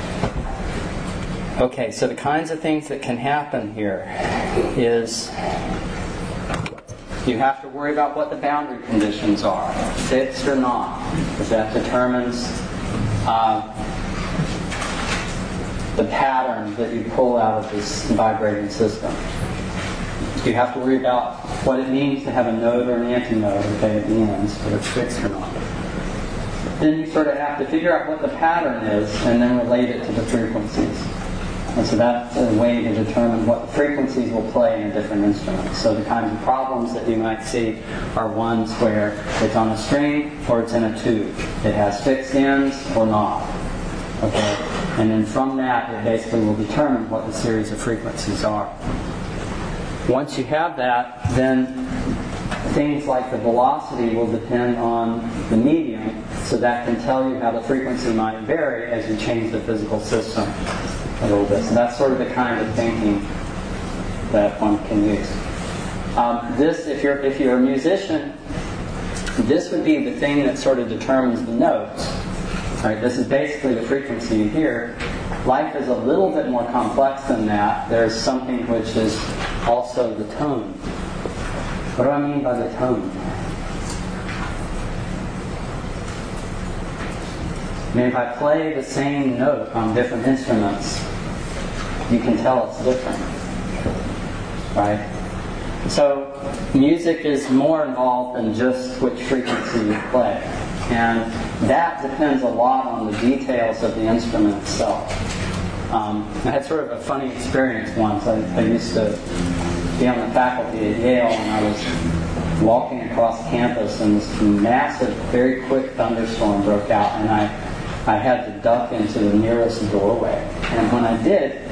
Okay, so the kinds of things that can happen here is you have to worry about what the boundary conditions are, fixed or not, because that determines uh, the pattern that you pull out of this vibrating system. You have to worry about what it means to have a node or an antinode, okay, at the ends, whether it's fixed or not. Then you sort of have to figure out what the pattern is and then relate it to the frequencies. And so that's a way to determine what frequencies will play in a different instrument. So the kinds of problems that you might see are ones where it's on a string or it's in a tube. It has fixed ends or not. Okay? And then from that, it basically will determine what the series of frequencies are. Once you have that, then things like the velocity will depend on the medium, so that can tell you how the frequency might vary as you change the physical system a little bit. So that's sort of the kind of thinking that one can use. Um, this, if you're if you're a musician, this would be the thing that sort of determines the notes. Right? This is basically the frequency you hear. Life is a little bit more complex than that. There's something which is also the tone. What do I mean by the tone? I mean, if I play the same note on different instruments, you can tell it's different. Right? So, music is more involved than just which frequency you play. And that depends a lot on the details of the instrument itself. Um, I had sort of a funny experience once. I, I used to be on the faculty at Yale, and I was walking across campus, and this massive, very quick thunderstorm broke out, and I, I had to duck into the nearest doorway. And when I did,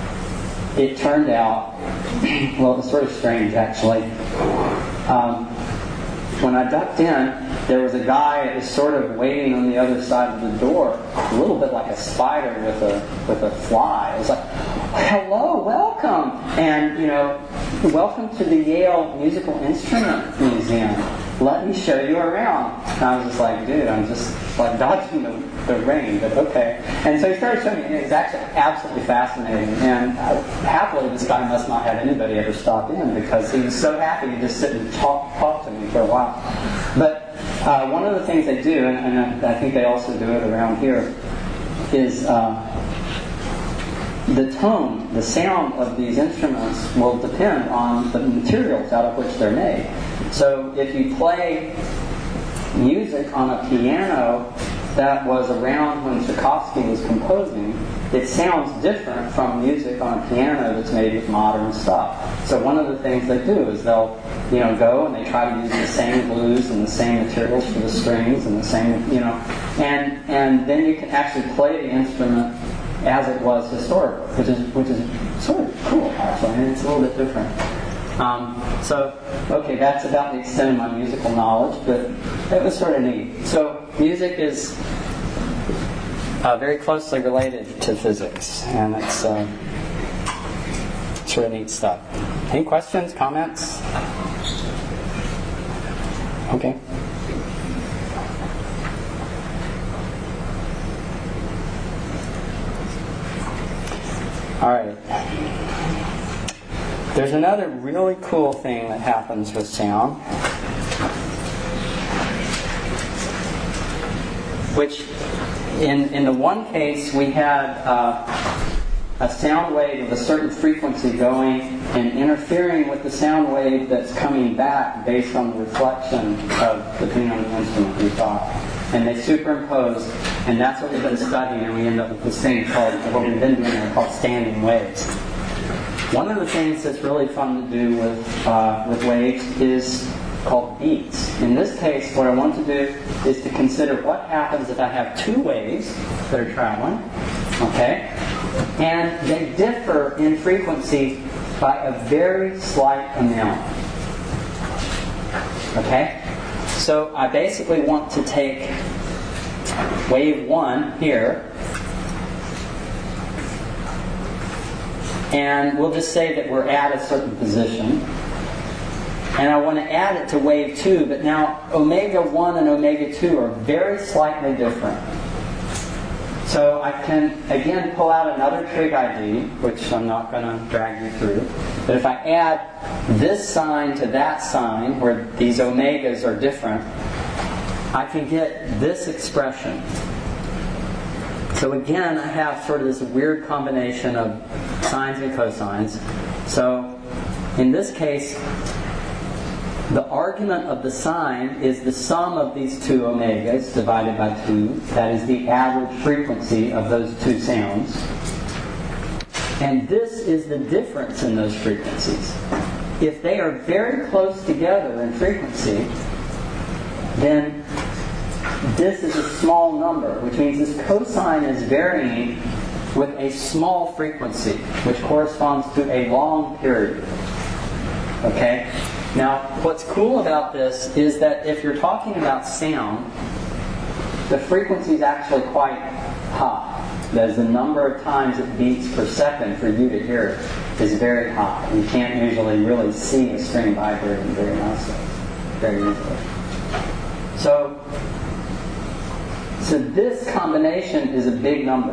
it turned out, well, it was sort of strange, actually. Um, when I ducked in, there was a guy that was sort of waiting on the other side of the door, a little bit like a spider with a with a fly. It was like, hello, welcome, and you know, welcome to the Yale Musical Instrument Museum. Let me show you around. And I was just like, dude, I'm just like dodging the, the rain, but okay. And so he started showing me, and it was actually absolutely fascinating. And uh, happily, this guy must not have anybody ever stop in, because he was so happy to just sit and talk, talk to me for a while. But uh, one of the things they do, and, and I think they also do it around here, is uh, the tone, the sound of these instruments will depend on the materials out of which they're made. So if you play music on a piano that was around when Tchaikovsky was composing, it sounds different from music on a piano that's made with modern stuff. So one of the things they do is they'll, you know, go and they try to use the same blues and the same materials for the strings and the same, you know, and and then you can actually play the instrument as it was historically, which is which is sort of cool actually, and it's a little bit different. Um, so, okay, that's about the extent of my musical knowledge, but it was sort of neat. So, music is uh, very closely related to physics, and it's uh, sort of neat stuff. Any questions, comments? Okay. All right. There's another really cool thing that happens with sound, which in in the one case we had uh, a sound wave of a certain frequency going and interfering with the sound wave that's coming back based on the reflection of depending on the instrument we thought. And they superimposed, and that's what we've been studying, and we end up with this thing called, what we've been doing here, called standing waves. One of the things that's really fun to do with uh, with waves is called beats. In this case, what I want to do is to consider what happens if I have two waves that are traveling, okay, and they differ in frequency by a very slight amount, okay? So I basically want to take wave one here, and we'll just say that we're at a certain position. And I want to add it to wave two, but now omega one and omega two are very slightly different. So I can, again, pull out another trig I D, which I'm not going to drag you through. But if I add this sign to that sign, where these omegas are different, I can get this expression. So again, I have sort of this weird combination of sines and cosines. So in this case, the argument of the sine is the sum of these two omegas divided by two. That is the average frequency of those two sounds. And this is the difference in those frequencies. If they are very close together in frequency, then this is a small number, which means this cosine is varying with a small frequency, which corresponds to a long period. Okay? Now, what's cool about this is that if you're talking about sound, the frequency is actually quite high. That is, the number of times it beats per second for you to hear it is very high. You can't usually really see a string vibrating very nicely, very easily. So, so this combination is a big number.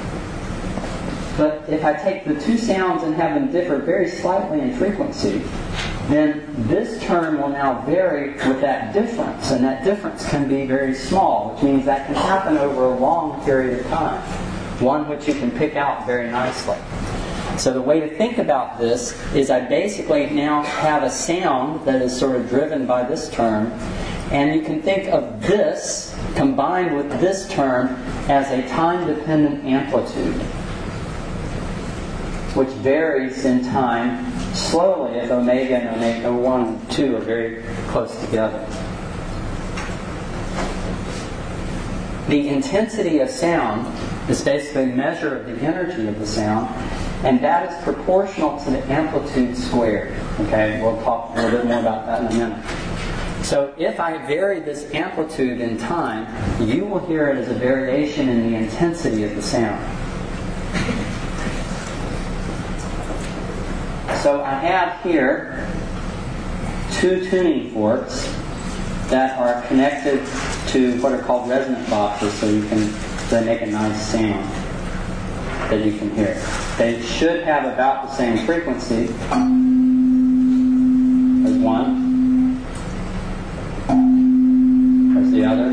But if I take the two sounds and have them differ very slightly in frequency, then this term will now vary with that difference, and that difference can be very small, which means that can happen over a long period of time, one which you can pick out very nicely. So the way to think about this is I basically now have a sound that is sort of driven by this term, and you can think of this combined with this term as a time-dependent amplitude, which varies in time slowly if omega and omega one and two are very close together. The intensity of sound is basically a measure of the energy of the sound, and that is proportional to the amplitude squared. Okay, we'll talk a little bit more about that in a minute. So if I vary this amplitude in time, you will hear it as a variation in the intensity of the sound. So I have here two tuning forks that are connected to what are called resonant boxes, so you can they make a nice sound that you can hear. They should have about the same frequency as one, as the other.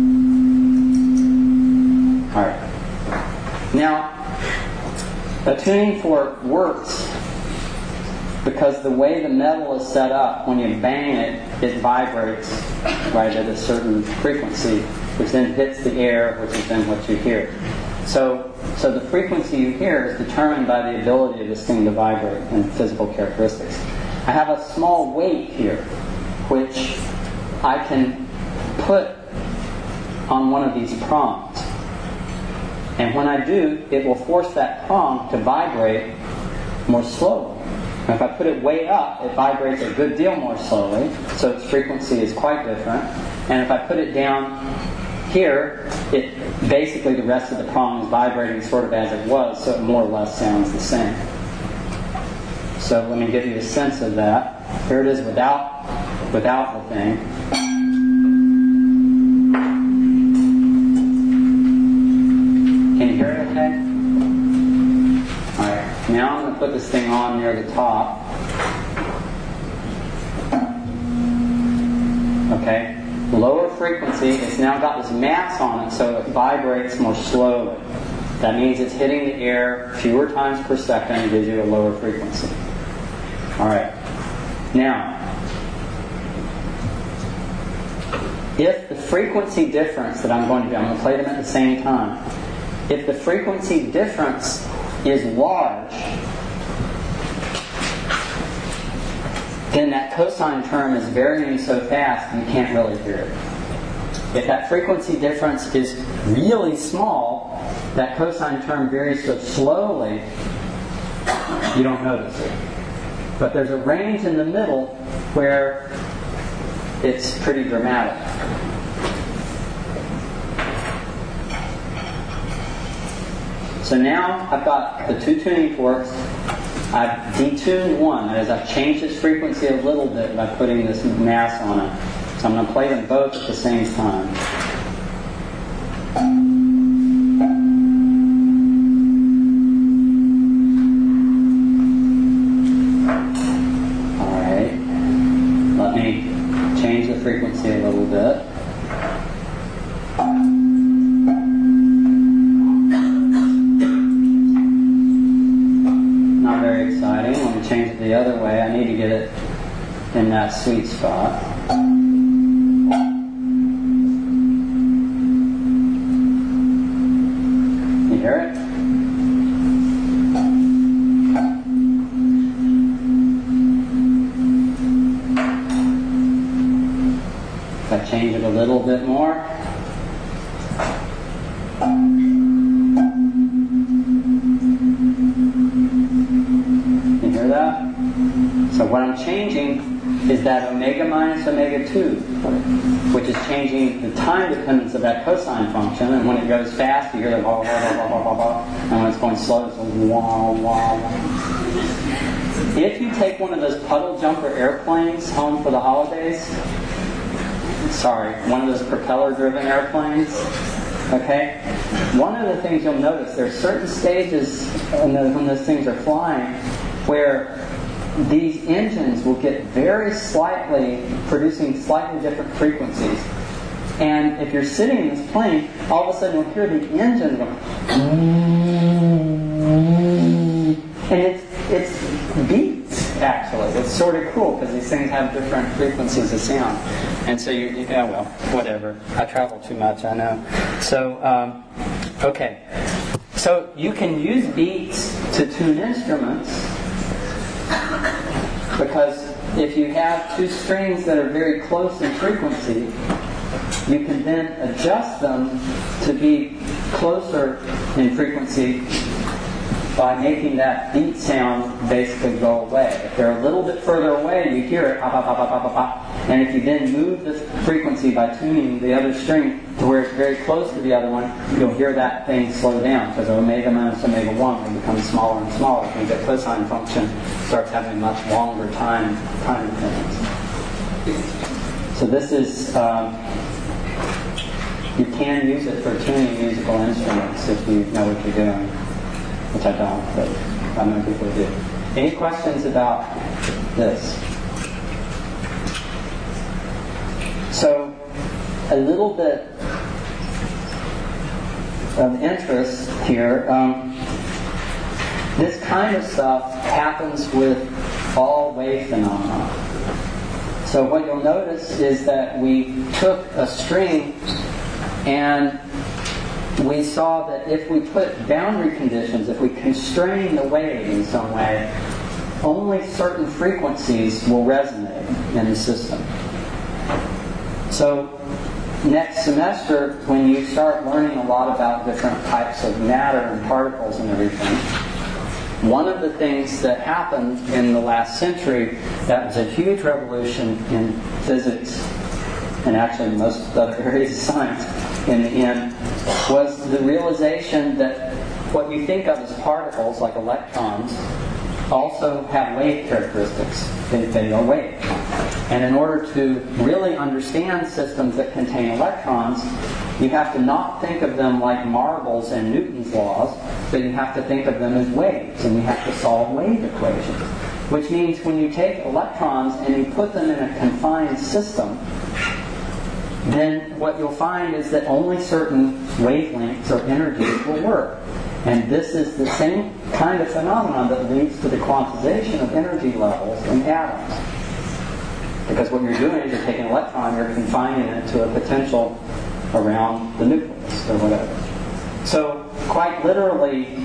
All right. Now, a tuning fork works because the way the metal is set up, when you bang it, it vibrates right at a certain frequency, which then hits the air, which is then what you hear. So, so the frequency you hear is determined by the ability of this thing to vibrate and physical characteristics. I have a small weight here, which I can put on one of these prongs. And when I do, it will force that prong to vibrate more slowly. Now, if I put it way up, it vibrates a good deal more slowly, so its frequency is quite different. And if I put it down here, it basically the rest of the prong is vibrating sort of as it was, so it more or less sounds the same. So let me give you a sense of that. Here it is without without the thing. Can you hear it okay? Alright, now I'm going to put this thing on near the top. Okay, lower frequency, it's now got this mass on it, so it vibrates more slowly. That means it's hitting the air fewer times per second and gives you a lower frequency. Alright, now, if the frequency difference that I'm going to do, I'm going to play them at the same time. If the frequency difference is large, then that cosine term is varying so fast you can't really hear it. If that frequency difference is really small, that cosine term varies so slowly you don't notice it. But there's a range in the middle where it's pretty dramatic. So now I've got the two tuning forks. I've detuned one, that is, I've changed its frequency a little bit by putting this mass on it. So I'm going to play them both at the same time. Alright, let me change the frequency a little bit. Change it the other way. I need to get it in that sweet spot. You hear it? I change it a little bit more. You hear that? So what I'm changing is that omega minus omega two, which is changing the time dependence of that cosine function. And when it goes fast, you hear the blah, blah, blah, blah, blah, blah. And when it's going slow, it's going wah, wah, wah. If you take one of those puddle jumper airplanes home for the holidays, sorry, one of those propeller-driven airplanes, okay, one of the things you'll notice, there are certain stages when those things are flying where these engines will get very slightly, producing slightly different frequencies. And if you're sitting in this plane, all of a sudden you'll hear the engine go, and it's, it's beats, actually. It's sort of cool because these things have different frequencies of sound. And so you, yeah, well, whatever. I travel too much, I know. So, um, okay. So you can use beats to tune instruments, because if you have two strings that are very close in frequency, you can then adjust them to be closer in frequency by making that beat sound basically go away. If they're a little bit further away, you hear it, pop, pop, pop, pop, pop, pop. And if you then move the frequency by tuning the other string to where it's very close to the other one, you'll hear that thing slow down, because omega minus omega one will become smaller and smaller, because the cosine function starts having a much longer time time dependence. So this is, um, you can use it for tuning musical instruments if you know what you're doing. Which I don't, but I know people do. Any questions about this? So, a little bit of interest here. Um, this kind of stuff happens with all wave phenomena. So what you'll notice is that we took a string and we saw that if we put boundary conditions, if we constrain the wave in some way, only certain frequencies will resonate in the system. So next semester, when you start learning a lot about different types of matter and particles and everything, one of the things that happened in the last century that was a huge revolution in physics, and actually most other areas of science in the end, was the realization that what you think of as particles, like electrons, also have wave characteristics. They, they are wave. And in order to really understand systems that contain electrons, you have to not think of them like marbles and Newton's laws, but you have to think of them as waves, and you have to solve wave equations. Which means when you take electrons and you put them in a confined system, then what you'll find is that only certain wavelengths or energies will work. And this is the same kind of phenomenon that leads to the quantization of energy levels in atoms. Because what you're doing is you're taking an electron, you're confining it to a potential around the nucleus or whatever. So, quite literally,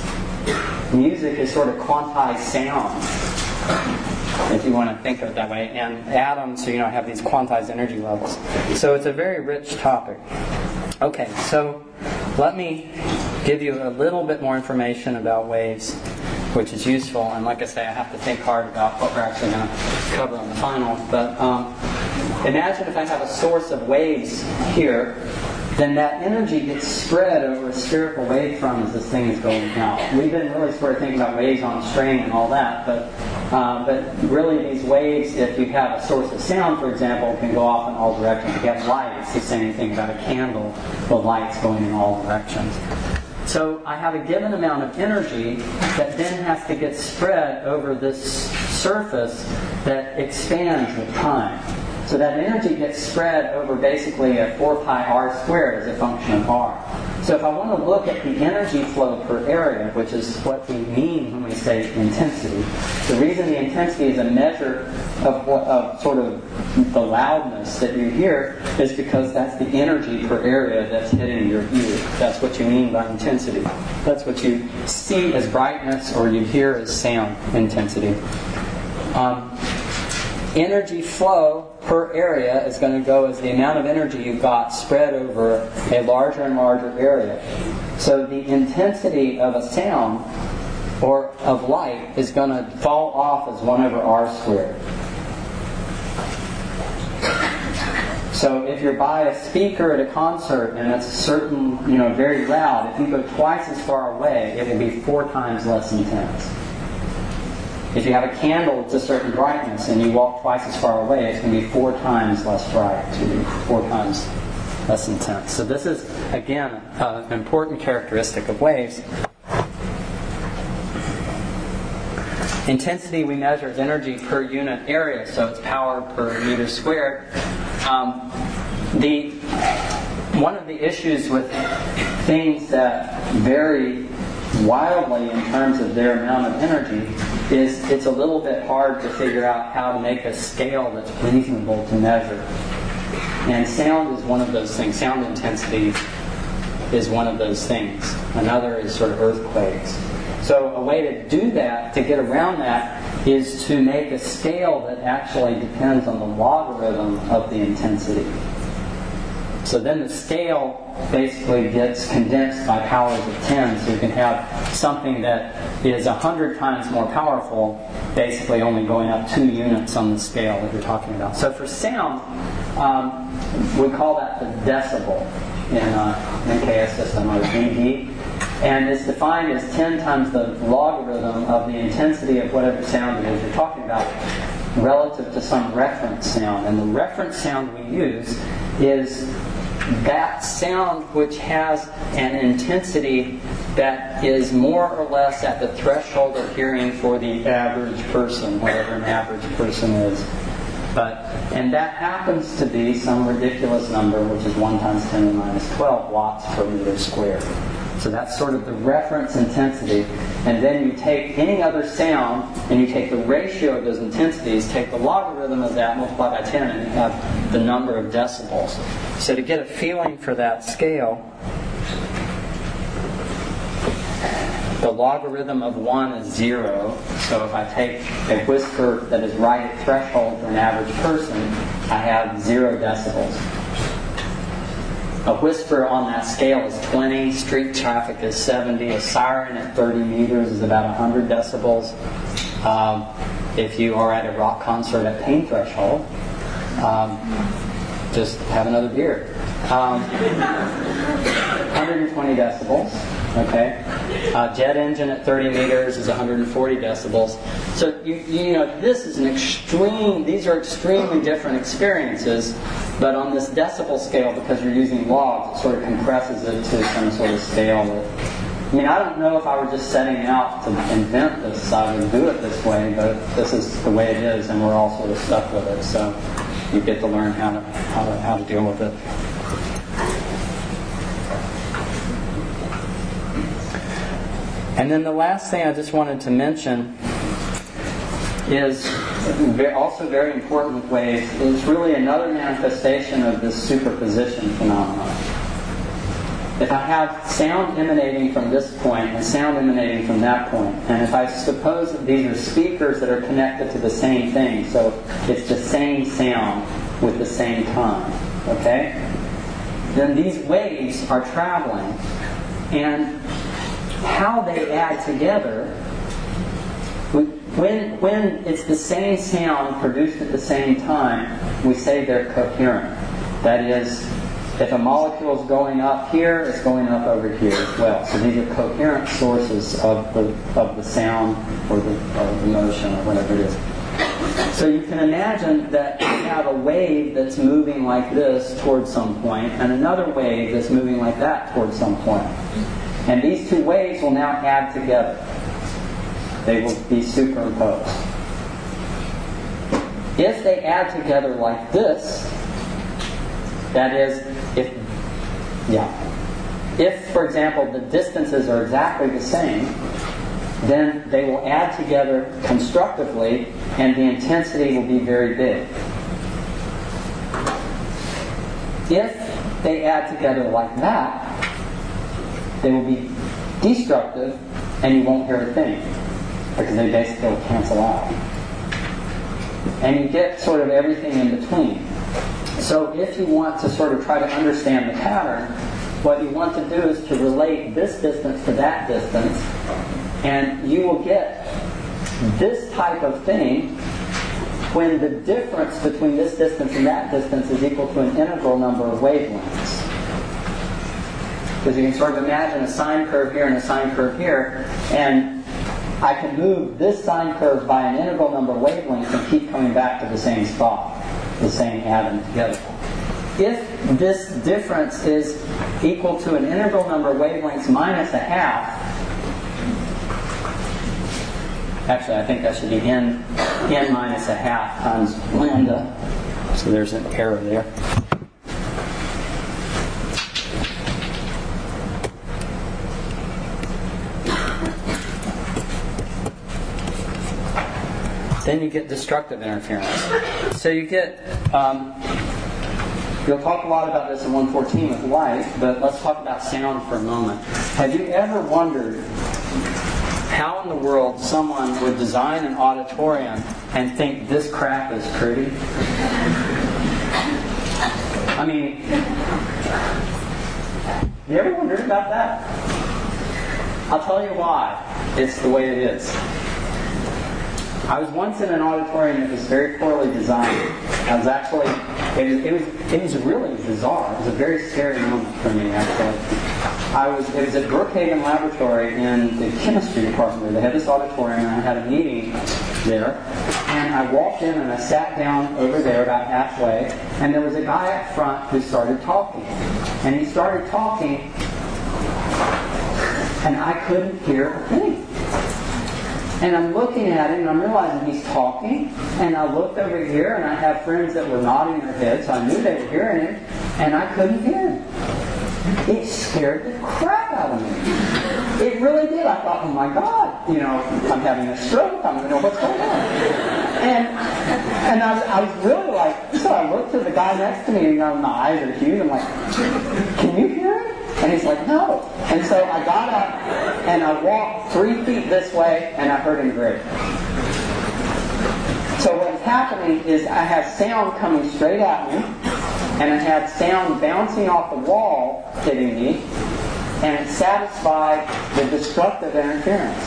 music is sort of quantized sound, if you want to think of it that way. And atoms, you know, have these quantized energy levels. So it's a very rich topic. Okay, so let me give you a little bit more information about waves, which is useful. And like I say, I have to think hard about what we're actually going to cover on the final. But um, imagine if I have a source of waves here, then that energy gets spread over a spherical wavefront as this thing is going out. We've been really sort of thinking about waves on string and all that, but uh, but really these waves, if you have a source of sound, for example, can go off in all directions. If you have light, it's the same thing about a candle, the light's going in all directions. So I have a given amount of energy that then has to get spread over this surface that expands with time. So that energy gets spread over basically a four pi r squared as a function of r. So if I want to look at the energy flow per area, which is what we mean when we say intensity, the reason the intensity is a measure of, what, of sort of the loudness that you hear is because that's the energy per area that's hitting your ear. That's what you mean by intensity. That's what you see as brightness or you hear as sound intensity. Um, energy flow per area is going to go as the amount of energy you've got spread over a larger and larger area. So the intensity of a sound or of light is going to fall off as one over r squared. So if you're by a speaker at a concert and it's certain, you know, very loud, if you go twice as far away, it will be four times less intense. If you have a candle that's a certain brightness and you walk twice as far away, it's going to be four times less bright, to four times less intense. So this is, again, uh, an important characteristic of waves. Intensity we measure as energy per unit area, so it's power per meter squared. Um, the one of the issues with things that vary wildly in terms of their amount of energy is it's a little bit hard to figure out how to make a scale that's reasonable to measure. And sound is one of those things. Sound intensity is one of those things. Another is sort of earthquakes. So a way to do that, to get around that, is to make a scale that actually depends on the logarithm of the intensity. So then the scale basically gets condensed by powers of ten, so you can have something that is one hundred times more powerful, basically only going up two units on the scale that you're talking about. So for sound, um, we call that the decibel in uh, N K S system, or dB. And it's defined as ten times the logarithm of the intensity of whatever sound it is you're talking about relative to some reference sound. And the reference sound we use is that sound which has an intensity that is more or less at the threshold of hearing for the average person, whatever an average person is. But, and that happens to be some ridiculous number, which is one times ten to the minus twelve watts per meter squared. So that's sort of the reference intensity. And then you take any other sound and you take the ratio of those intensities, take the logarithm of that, multiply by ten, and you have the number of decibels. So to get a feeling for that scale, the logarithm of one is zero. So if I take a whisper that is right at threshold for an average person, I have zero decibels. A whisper on that scale is twenty, street traffic is seventy, a siren at thirty meters is about one hundred decibels. Um, if you are at a rock concert at pain threshold, um, just have another beer. Um, one hundred twenty decibels, okay? Uh, jet engine at thirty meters is one hundred forty decibels. So, you, you know, this is an extreme, these are extremely different experiences, but on this decibel scale, because you're using logs, it sort of compresses it to some sort of scale that, I mean, I don't know if I were just setting out to invent this, I would do it this way, but this is the way it is, and we're all sort of stuck with it, so you get to learn how to, how to, how to deal with it. And then the last thing I just wanted to mention is also very important with waves. It's really another manifestation of this superposition phenomenon. If I have sound emanating from this point and sound emanating from that point, and if I suppose that these are speakers that are connected to the same thing, so it's the same sound with the same time, okay? Then these waves are traveling, and how they add together, when, when it's the same sound produced at the same time, we say they're coherent. That is, if a molecule is going up here, it's going up over here as well. So these are coherent sources of the, of the sound or the, or the motion or whatever it is. So you can imagine that you have a wave that's moving like this towards some point, and another wave that's moving like that towards some point. And these two waves will now add together. They will be superimposed. If they add together like this, that is, if, yeah, if, for example, the distances are exactly the same, then they will add together constructively, and the intensity will be very big. If they add together like that, they will be destructive, and you won't hear a thing, because they basically will cancel out. and you get sort of everything in between. So if you want to sort of try to understand the pattern, what you want to do is to relate this distance to that distance, and you will get this type of thing when the difference between this distance and that distance is equal to an integral number of wavelengths. Because you can sort of imagine a sine curve here and a sine curve here, and I can move this sine curve by an integral number of wavelengths and keep coming back to the same spot, the same atom together. If this difference is equal to an integral number of wavelengths minus a half, actually I think that should be n, n minus a half times lambda, so there's an error there. Then you get destructive interference. So you get, um, you'll talk a lot about this in one fourteen with light, but let's talk about sound for a moment. Have you ever wondered how in the world someone would design an auditorium and think this crap is pretty? I mean, have you ever wondered about that? I'll tell you why. It's the way it is. I was once in an auditorium that was very poorly designed. I was actually, it was, it was, it was really bizarre. It was a very scary moment for me, actually. I was, it was at Brookhaven Laboratory in the chemistry department. They had this auditorium, and I had a meeting there. And I walked in and I sat down over there about halfway, and there was a guy up front who started talking. And he started talking, and I couldn't hear a thing. And I'm looking at him, and I'm realizing he's talking. And I looked over here, and I have friends that were nodding their heads, so I knew they were hearing him, and I couldn't hear him. It scared the crap out of me. It really did. I thought, oh my God, you know, I'm having a stroke. I don't know what's going on. And and I was, I was really like, so I looked at the guy next to me, and you know, my eyes are huge. I'm like, can you hear him? And he's like, no. And so I got up, and I walked three feet this way, and I heard him great. So what's happening is I have sound coming straight at me, and I had sound bouncing off the wall hitting me, and it satisfied the destructive interference.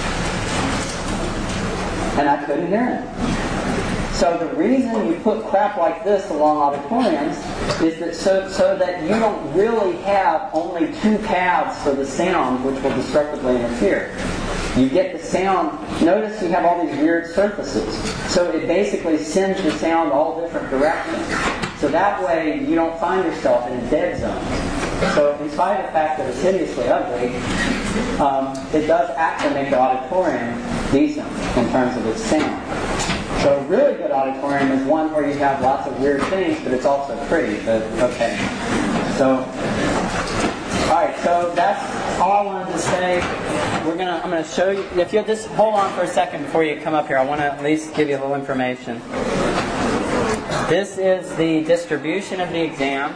And I couldn't hear it. So the reason you put crap like this along auditoriums is that so, so that you don't really have only two paths for the sound which will destructively interfere. You get the sound, notice you have all these weird surfaces. So it basically sends the sound all different directions. So that way you don't find yourself in a dead zone. So in spite of the fact that it's hideously ugly, um, it does actually make the auditorium decent in terms of its sound. So a really good auditorium is one where you have lots of weird things, but it's also pretty. But okay. So, all right. So that's all I wanted to say. We're gonna. I'm gonna show you. If you'll just hold on for a second before you come up here, I want to at least give you a little information. This is the distribution of the exam.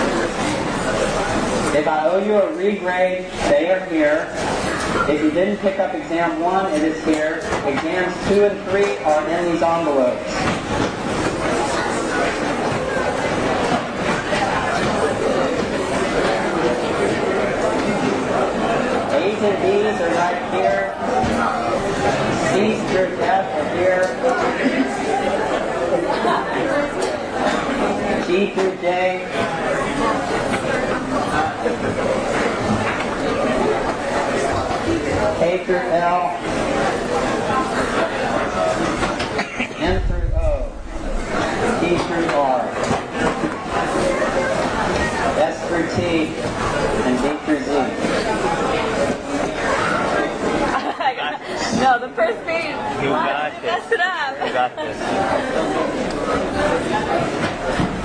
If I owe you a regrade, they are here. If you didn't pick up exam one, it is here. Exams two and three are in these envelopes. A's and B's are right here. C's through F are here. G through J. K through L, N through O, T through R, S through T, and D through Z. No, the first page. You got this. Messed it up. You got this.